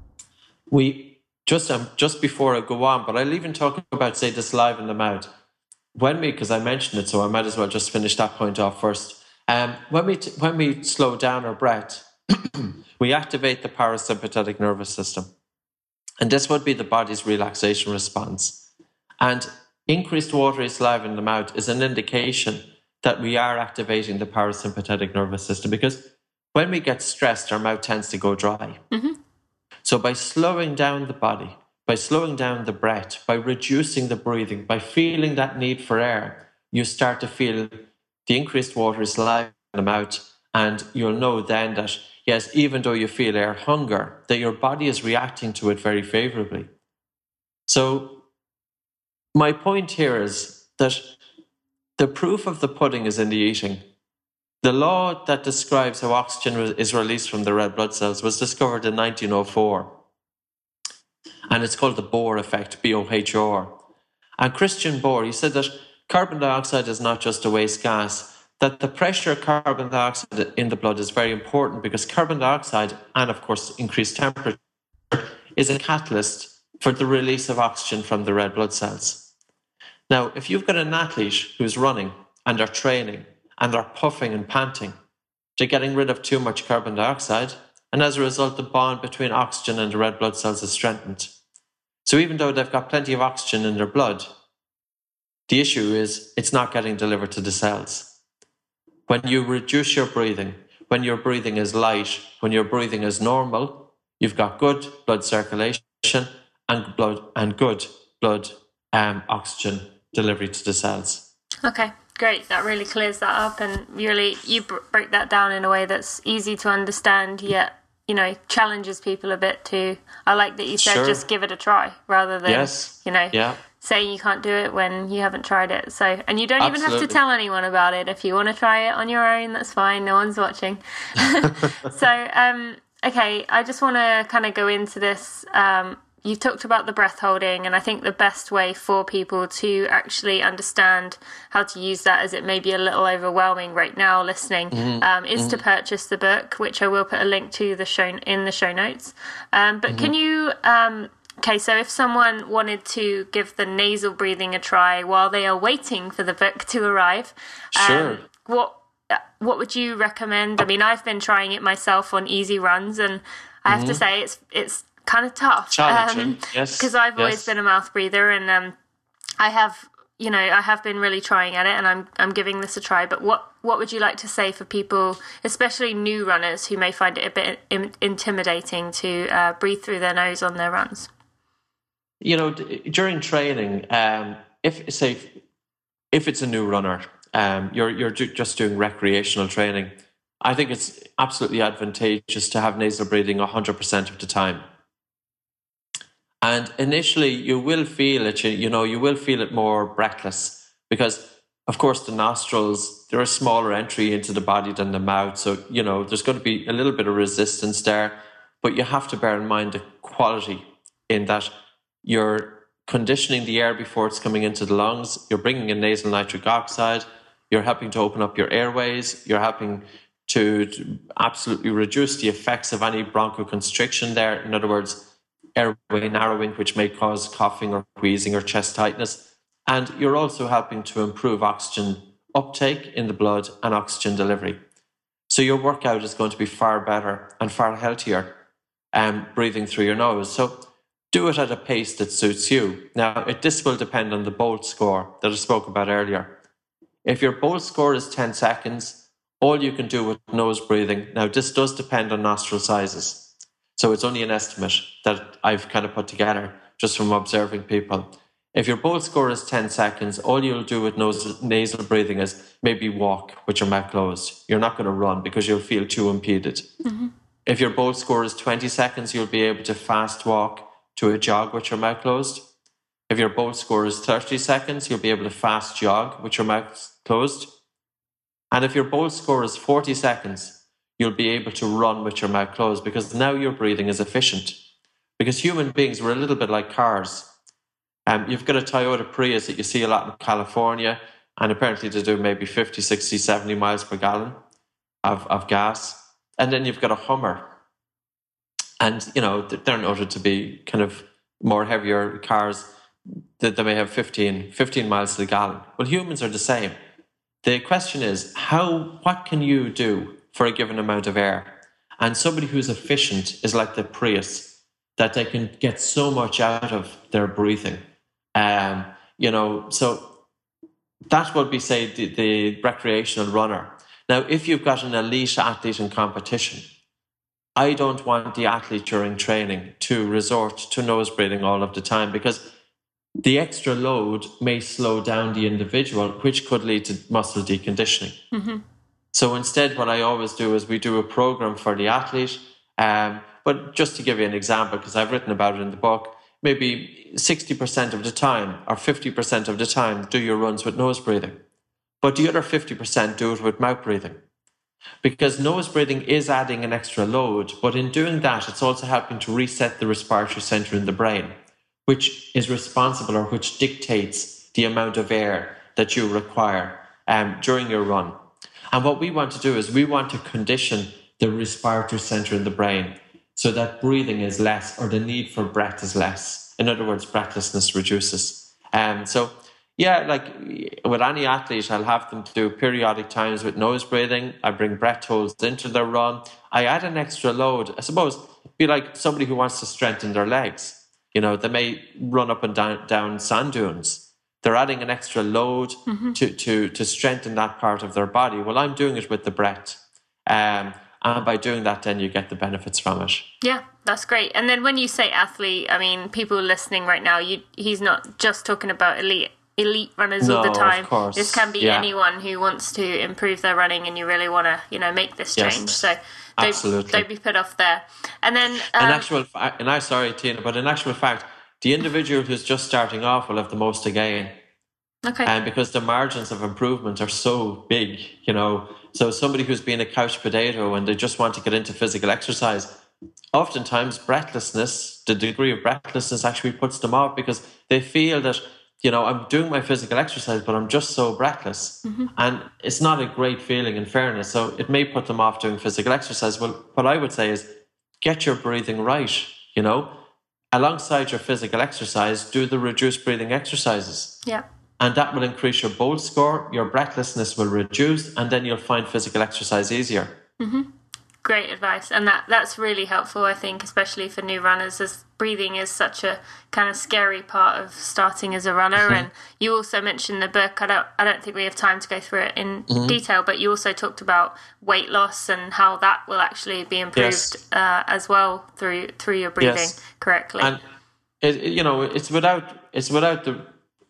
we, just um, just before I go on, but I'll even talk about, say, the saliva in the mouth. When we, because I mentioned it, so I might as well just finish that point off first. Um, when we t- when we slow down our breath, we activate the parasympathetic nervous system. And this would be the body's relaxation response. And increased watery saliva in the mouth is an indication that we are activating the parasympathetic nervous system, because when we get stressed, our mouth tends to go dry. Mm-hmm. So by slowing down the body, by slowing down the breath, by reducing the breathing, by feeling that need for air, you start to feel the increased watery saliva in the mouth, and you'll know then that, yes, even though you feel air hunger, that your body is reacting to it very favorably. So my point here is that the proof of the pudding is in the eating. The law that describes how oxygen is released from the red blood cells was discovered in nineteen oh four. And it's called the Bohr effect, B O H O R. And Christian Bohr, he said that carbon dioxide is not just a waste gas, that the pressure of carbon dioxide in the blood is very important, because carbon dioxide, and of course increased temperature, is a catalyst for the release of oxygen from the red blood cells. Now, if you've got an athlete who's running and they're training and they're puffing and panting, they're getting rid of too much carbon dioxide, and as a result, the bond between oxygen and the red blood cells is strengthened. So even though they've got plenty of oxygen in their blood, the issue is it's not getting delivered to the cells. When you reduce your breathing, when your breathing is light, when your breathing is normal, you've got good blood circulation and blood and good blood um, oxygen delivery to the cells. Okay, great. That really clears that up, and really you b- break that down in a way that's easy to understand, yet, you know, challenges people a bit too. I like that you said sure. Just give it a try rather than, yes. you know, yeah. saying you can't do it when you haven't tried it. So, and you don't Absolutely. even have to tell anyone about it. If you want to try it on your own, that's fine. No one's watching. so, um, okay, I just want to kind of go into this. Um, you talked about the breath holding, and I think the best way for people to actually understand how to use that, as it may be a little overwhelming right now listening, mm-hmm. um, is mm-hmm. to purchase the book, which I will put a link to the show in the show notes. Um, but mm-hmm. can you... Um, Okay, so if someone wanted to give the nasal breathing a try while they are waiting for the book to arrive, sure. um, what what would you recommend? I mean, I've been trying it myself on easy runs, and I have mm-hmm. to say it's it's kind of tough. Challenging, um, yes. Because I've yes. always been a mouth breather, and um, I have, you know, I have been really trying at it, and I'm I'm giving this a try. But what what would you like to say for people, especially new runners, who may find it a bit in, intimidating to uh, breathe through their nose on their runs? You know, during training, um, if say if it's a new runner, um, you're you're just doing recreational training, I think it's absolutely advantageous to have nasal breathing one hundred percent of the time. And initially, you will feel it. You, you know, you will feel it more breathless because, of course, the nostrils, they're a smaller entry into the body than the mouth. So, you know, there's going to be a little bit of resistance there, but you have to bear in mind the quality in that. You're conditioning the air before it's coming into the lungs. You're bringing in nasal nitric oxide. You're helping to open up your airways. You're helping to, to absolutely reduce the effects of any bronchoconstriction there. In other words, airway narrowing, which may cause coughing or wheezing or chest tightness. And you're also helping to improve oxygen uptake in the blood and oxygen delivery. So your workout is going to be far better and far healthier um, breathing through your nose. So do it at a pace that suits you. Now, it, this will depend on the BOLT score that I spoke about earlier. If your BOLT score is ten seconds, all you can do with nose breathing, now this does depend on nostril sizes. So it's only an estimate that I've kind of put together just from observing people. If your BOLT score is ten seconds, all you'll do with nose, nasal breathing is maybe walk with your mouth closed. You're not going to run because you'll feel too impeded. Mm-hmm. If your BOLT score is twenty seconds, you'll be able to fast walk to a jog with your mouth closed. If your BOLT score is thirty seconds, you'll be able to fast jog with your mouth closed. And if your BOLT score is forty seconds, you'll be able to run with your mouth closed because now your breathing is efficient. Because human beings, we're a little bit like cars. Um, you've got a Toyota Prius that you see a lot in California, and apparently they do maybe fifty, sixty, seventy miles per gallon of, of gas. And then you've got a Hummer. And, you know, they're noted to be kind of more heavier cars that they may have fifteen, fifteen miles to the gallon. Well, humans are the same. The question is, how, what can you do for a given amount of air? And somebody who's efficient is like the Prius, that they can get so much out of their breathing. Um, you know, so that would be, say, the, the recreational runner. Now, if you've got an elite athlete in competition, I don't want the athlete during training to resort to nose breathing all of the time because the extra load may slow down the individual, which could lead to muscle deconditioning. Mm-hmm. So instead, what I always do is we do a program for the athlete. Um, but just to give you an example, because I've written about it in the book, maybe sixty percent of the time or fifty percent of the time, do your runs with nose breathing. But the other fifty percent do it with mouth breathing. Because nose breathing is adding an extra load, but in doing that, it's also helping to reset the respiratory center in the brain, which is responsible or which dictates the amount of air that you require um, during your run. And what we want to do is we want to condition the respiratory center in the brain so that breathing is less or the need for breath is less. In other words, breathlessness reduces. Um, so Yeah, like with any athlete, I'll have them do periodic times with nose breathing. I bring breath holds into their run. I add an extra load. I suppose it'd be like somebody who wants to strengthen their legs. You know, they may run up and down, down sand dunes. They're adding an extra load mm-hmm. to, to, to strengthen that part of their body. Well, I'm doing it with the breath. Um, and by doing that, then you get the benefits from it. Yeah, that's great. And then when you say athlete, I mean, people listening right now, you, he's not just talking about elite elite runners no, all the time. Of course. This can be yeah. anyone who wants to improve their running and you really want to, you know, make this change. Yes, so don't, absolutely. don't be put off there. And then um, in actual fact, and I'm sorry, Tina, but in actual fact, the individual who's just starting off will have the most to gain. Okay. And because the margins of improvement are so big, you know, so somebody who's been a couch potato and they just want to get into physical exercise, oftentimes breathlessness, the degree of breathlessness actually puts them off because they feel that, you know, I'm doing my physical exercise, but I'm just so breathless. Mm-hmm. And it's not a great feeling, in fairness. So it may put them off doing physical exercise. Well, what I would say is get your breathing right, you know. Alongside your physical exercise, do the reduced breathing exercises. Yeah. and that will increase your BOLT score, your breathlessness will reduce, and then you'll find physical exercise easier. Mm-hmm. Great advice, and that that's really helpful, I think, especially for new runners, as breathing is such a kind of scary part of starting as a runner. Mm-hmm. And you also mentioned the book. I don't I don't think we have time to go through it in mm-hmm. detail, but you also talked about weight loss and how that will actually be improved yes. uh, as well through through your breathing yes. correctly. And it, you know, it's without it's without the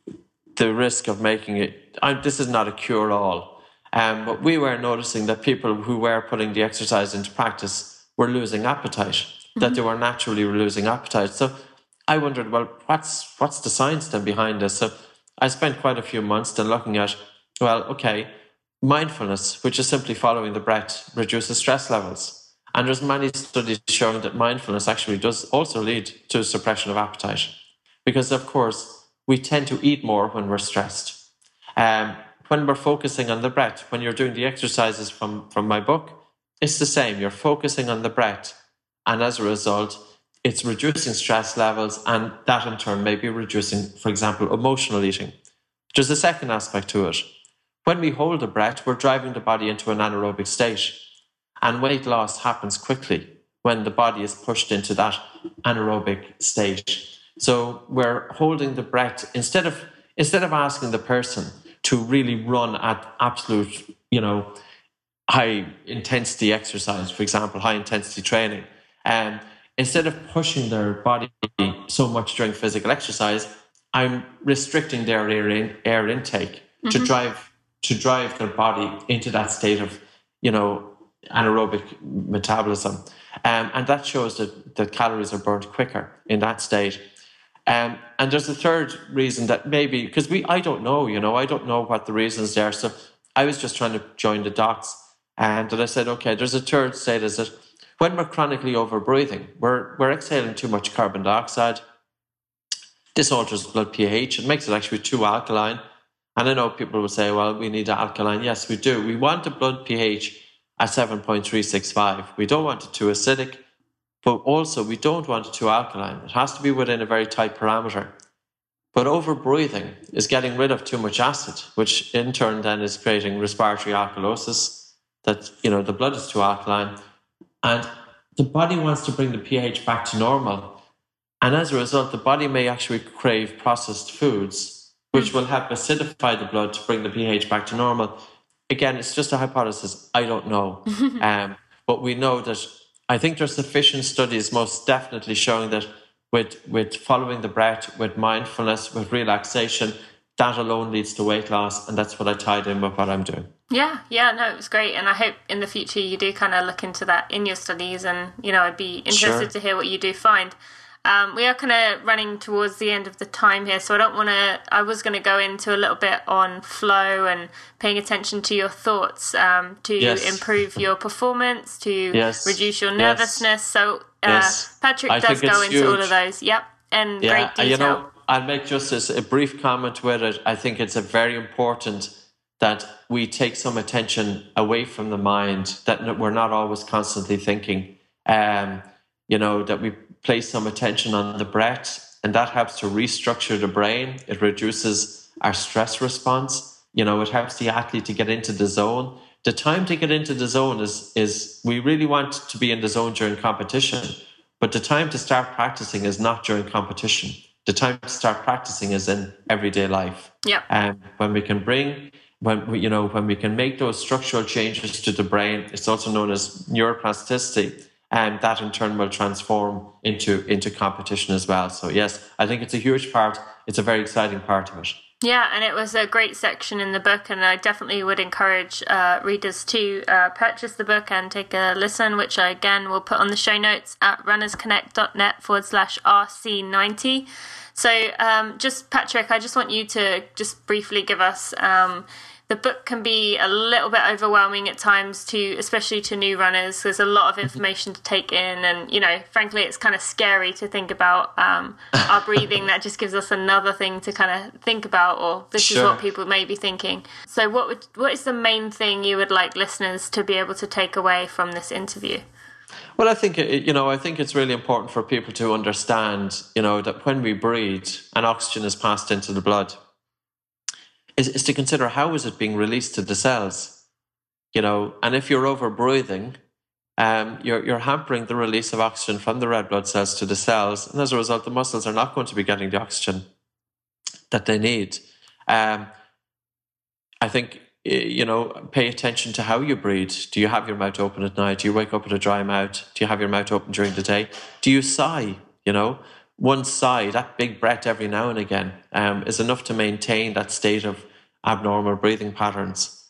the risk of making it. I, this is not a cure-all. Um, but we were noticing that people who were putting the exercise into practice were losing appetite, mm-hmm. that they were naturally losing appetite. So I wondered, well, what's what's the science then behind this? So I spent quite a few months then looking at, well, okay, mindfulness, which is simply following the breath, reduces stress levels. And there's many studies showing that mindfulness actually does also lead to suppression of appetite. Because, of course, we tend to eat more when we're stressed. Um, When we're focusing on the breath, when you're doing the exercises from, from my book, it's the same. You're focusing on the breath. And as a result, it's reducing stress levels, and that in turn may be reducing, for example, emotional eating. There's a second aspect to it. When we hold the breath, we're driving the body into an anaerobic state. And weight loss happens quickly when the body is pushed into that anaerobic state. So we're holding the breath instead of instead of asking the person to really run at absolute, you know, high intensity exercise, for example, high intensity training. And instead of pushing their body so much during physical exercise, I'm restricting their air, in, air intake mm-hmm. to drive to drive their body into that state of, you know, anaerobic metabolism. Um, and that shows that, that calories are burned quicker in that state. Um, and there's a third reason that maybe, because we, I don't know, you know, I don't know what the reasons are. So I was just trying to join the dots. And then I said, okay, there's a third state is that when we're chronically over breathing, we're, we're exhaling too much carbon dioxide. This alters blood pH. It makes it actually too alkaline. And I know people will say, well, we need alkaline. Yes, we do. We want the blood pH at seven point three six five. We don't want it too acidic. But also, we don't want it too alkaline. It has to be within a very tight parameter. But over-breathing is getting rid of too much acid, which in turn then is creating respiratory alkalosis, that, you know, the blood is too alkaline. And the body wants to bring the pH back to normal. And as a result, the body may actually crave processed foods, which will help acidify the blood to bring the pH back to normal. Again, it's just a hypothesis. I don't know. um, but we know that I think there's sufficient studies most definitely showing that with, with following the breath, with mindfulness, with relaxation, that alone leads to weight loss. And that's what I tied in with what I'm doing. Yeah, yeah, no, it was great. And I hope in the future you do kind of look into that in your studies. And, you know, I'd be interested sure. to hear what you do find. Um, we are kind of running towards the end of the time here, so I don't want to, I was going to go into a little bit on flow and paying attention to your thoughts um, to yes. improve your performance, to yes. reduce your nervousness. Yes. So uh, yes. Patrick I does go into huge. all of those. Yep. And yeah. great detail. You know, I'll make just a, a brief comment with it. I think it's a very important that we take some attention away from the mind, that we're not always constantly thinking, um, you know, that we place some attention on the breath, and that helps to restructure the brain. It reduces our stress response. You know, it helps the athlete to get into the zone. The time to get into the zone is, is we really want to be in the zone during competition, but the time to start practicing is not during competition. The time to start practicing is in everyday life. Yeah. And um, when we can bring, when we, you know, when we can make those structural changes to the brain, it's also known as neuroplasticity. And that in turn will transform into, into competition as well. So yes, I think it's a huge part. It's a very exciting part of it. Yeah, and it was a great section in the book, and I definitely would encourage uh, readers to uh, purchase the book and take a listen, which I again will put on the show notes at runnersconnect.net forward slash RC90. So um, just, Patrick, I just want you to just briefly give us... Um, The book can be a little bit overwhelming at times, to especially to new runners. There's a lot of information to take in, and you know, frankly, it's kind of scary to think about um, our breathing. That just gives us another thing to kind of think about, or this sure. is what people may be thinking. So, what would what is the main thing you would like listeners to be able to take away from this interview? Well, I think you know, I think it's really important for people to understand, you know, that when we breathe, and oxygen is passed into the blood. is, is to consider how is it being released to the cells, you know, and if you're over breathing, um, you're, you're hampering the release of oxygen from the red blood cells to the cells. And as a result, the muscles are not going to be getting the oxygen that they need. Um, I think, you know, pay attention to how you breathe. Do you have your mouth open at night? Do you wake up with a dry mouth? Do you have your mouth open during the day? Do you sigh? You know, one sigh, that big breath every now and again, um, is enough to maintain that state of abnormal breathing patterns.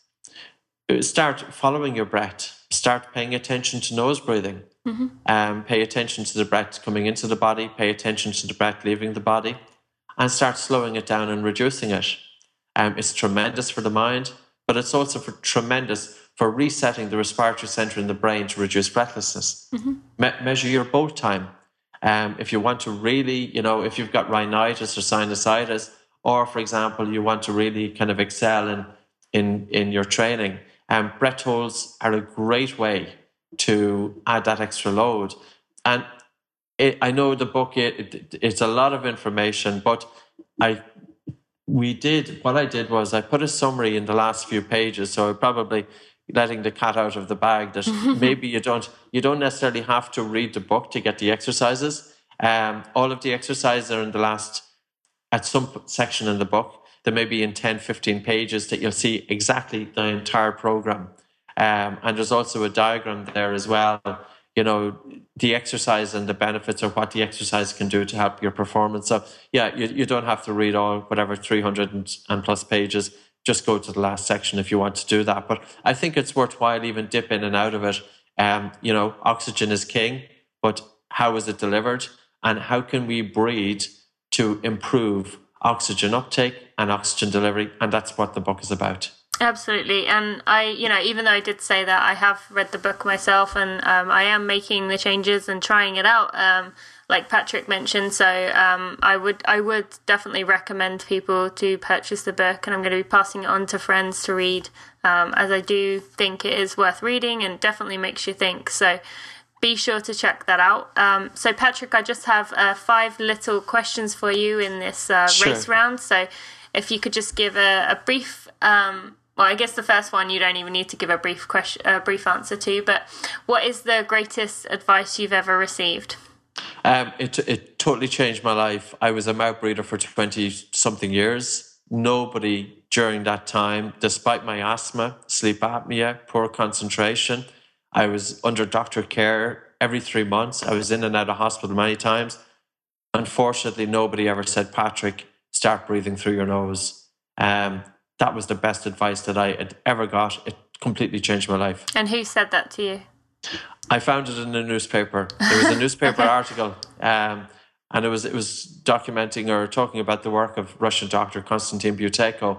Start following your breath. Start paying attention to nose breathing. Mm-hmm. Um, pay attention to the breath coming into the body. Pay attention to the breath leaving the body. And start slowing it down and reducing it. Um, it's tremendous for the mind, but it's also for tremendous for resetting the respiratory center in the brain to reduce breathlessness. Mm-hmm. Me- measure your boat time. Um, if you want to really, you know, if you've got rhinitis or sinusitis, or for example, you want to really kind of excel in in, in your training, um, breath holds are a great way to add that extra load. And it, I know the book, it, it, it's a lot of information, but I we did, what I did was I put a summary in the last few pages, so probably letting the cat out of the bag that maybe you don't you don't necessarily have to read the book to get the exercises. Um, all of the exercises are in the last, at some section in the book, there may be in ten, fifteen pages that you'll see exactly the entire program. Um, and there's also a diagram there as well, you know, the exercise and the benefits of what the exercise can do to help your performance. So yeah, you, you don't have to read all, whatever, three hundred and, and plus pages. Just go to the last section if you want to do that. But I think it's worthwhile even dip in and out of it. Um, you know, oxygen is king, but how is it delivered? And how can we breathe to improve oxygen uptake and oxygen delivery? And that's what the book is about. Absolutely. And I, you know, even though I did say that, I have read the book myself, and um, I am making the changes and trying it out, um, like Patrick mentioned. So um, I would I would definitely recommend people to purchase the book, and I'm going to be passing it on to friends to read, um, as I do think it is worth reading and definitely makes you think. So be sure to check that out. Um, so Patrick, I just have uh, five little questions for you in this uh, Sure. race round. So if you could just give a, a brief... Um, Well, I guess the first one you don't even need to give a brief question, a brief answer to. But what is the greatest advice you've ever received? Um, it it totally changed my life. I was a mouth breather for twenty something years. Nobody during that time, despite my asthma, sleep apnea, poor concentration, I was under doctor care every three months. I was in and out of hospital many times. Unfortunately, nobody ever said, Patrick, start breathing through your nose. Um, That was the best advice that I had ever got. It completely changed my life. And who said that to you? I found it in a newspaper. There was a newspaper okay. article, um, and it was it was documenting or talking about the work of Russian doctor Konstantin Buteyko.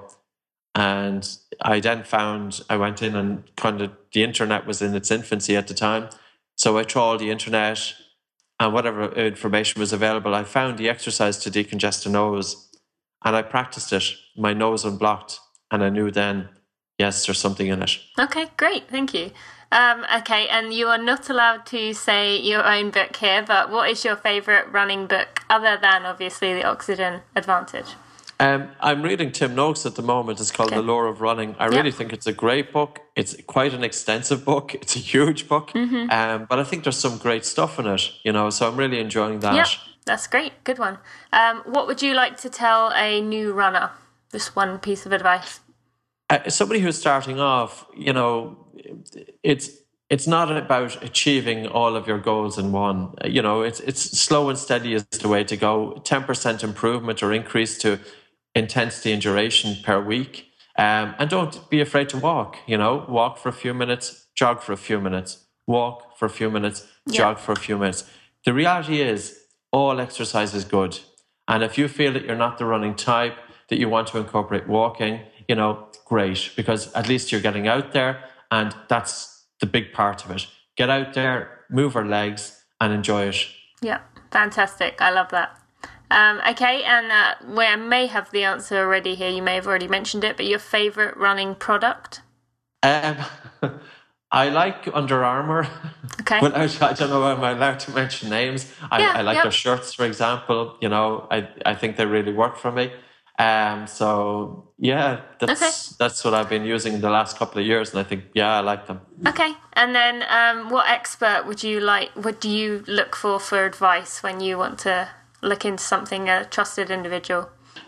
And I then found, I went in and kind of, the internet was in its infancy at the time. So I trawled the internet and whatever information was available. I found the exercise to decongest the nose, and I practiced it, my nose unblocked. And I knew then, yes, there's something in it. Okay, great. Thank you. Um, okay, and you are not allowed to say your own book here, but what is your favourite running book, other than, obviously, The Oxygen Advantage? Um, I'm reading Tim Noakes at the moment. It's called okay. The Lure of Running. I really yep. think it's a great book. It's quite an extensive book. It's a huge book. Mm-hmm. Um, but I think there's some great stuff in it, you know, so I'm really enjoying that. Yep, that's great. Good one. Um, what would you like to tell a new runner? Just one piece of advice. Uh, somebody who's starting off, you know, it's it's not about achieving all of your goals in one. You know, it's it's slow and steady is the way to go. ten percent improvement or increase to intensity and duration per week. Um, and don't be afraid to walk, you know, walk for a few minutes, jog for a few minutes, walk for a few minutes, jog yeah. for a few minutes. The reality is all exercise is good. And if you feel that you're not the running type, that you want to incorporate walking, you know, great, because at least you're getting out there, and that's the big part of it. Get out there, move our legs, and enjoy it. Yeah, fantastic. I love that. Um, okay, and uh, we may have the answer already here. You may have already mentioned it, but your favourite running product? Um, I like Under Armour. Okay. Without, I don't know, am I allowed to mention names? I, yeah, I like yep. their shirts, for example. You know, I, I think they really work for me. Um, so yeah, that's Okay. that's what I've been using the last couple of years, and I think yeah, I like them. Okay, and then um, what expert would you like? What do you look for for advice when you want to look into something? A trusted individual.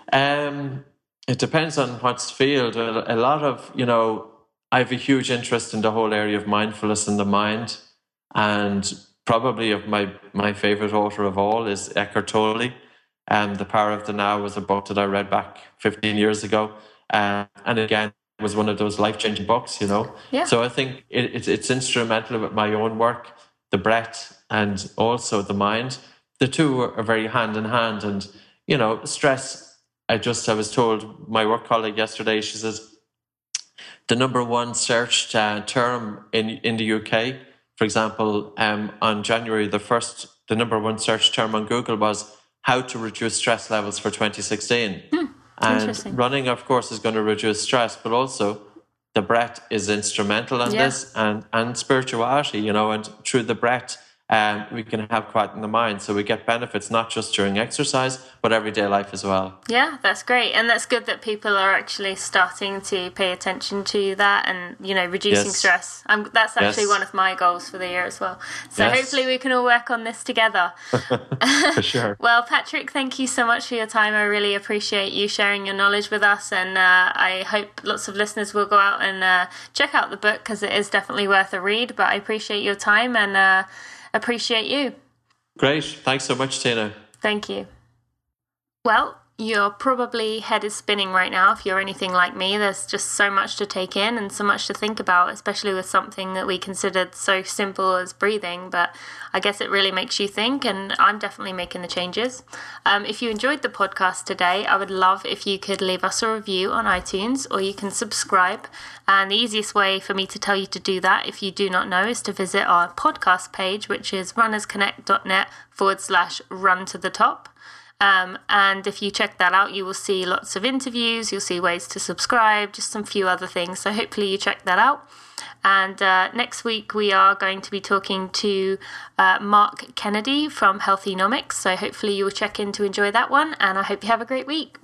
Um, it depends on what's field. A a lot of you know, I have a huge interest in the whole area of mindfulness and the mind, and probably of my my favorite author of all is Eckhart Tolle. Um, The Power of the Now was a book that I read back fifteen years ago. Uh, and again, it was one of those life-changing books, you know. Yeah. So I think it, it's, it's instrumental with my own work, the breath and also the mind. The two are very hand in hand. And, you know, stress, I just, I was told, my work colleague yesterday, she says, the number one searched uh, term in, in the U K, for example, um, on January the first, the number one search term on Google was how to reduce stress levels for twenty sixteen. Hmm, and running, of course, is going to reduce stress, but also the breath is instrumental in Yeah. this, and, and spirituality, you know, and through the breath, um, we can have quiet in the mind. So we get benefits not just during exercise, but everyday life as well. Yeah, that's great. And that's good that people are actually starting to pay attention to that and, you know, reducing Yes. stress. Um, that's actually Yes. one of my goals for the year as well. So Yes. hopefully we can all work on this together. For sure. Well, Patrick, thank you so much for your time. I really appreciate you sharing your knowledge with us. And uh, I hope lots of listeners will go out and uh, check out the book because it is definitely worth a read. But I appreciate your time and uh, appreciate you. Great. Thanks so much, Tina. Thank you. Well, your probably head is spinning right now if you're anything like me. There's just so much to take in and so much to think about, especially with something that we considered so simple as breathing. But I guess it really makes you think, and I'm definitely making the changes. Um, if you enjoyed the podcast today, I would love if you could leave us a review on iTunes, or you can subscribe. And the easiest way for me to tell you to do that, if you do not know, is to visit our podcast page, which is runnersconnect.net forward slash run to the top. Um, and if you check that out, you will see lots of interviews, you'll see ways to subscribe, just some few other things. So hopefully you check that out. And uh, next week we are going to be talking to uh, Mark Kennedy from Healthynomics. So hopefully you will check in to enjoy that one. And I hope you have a great week.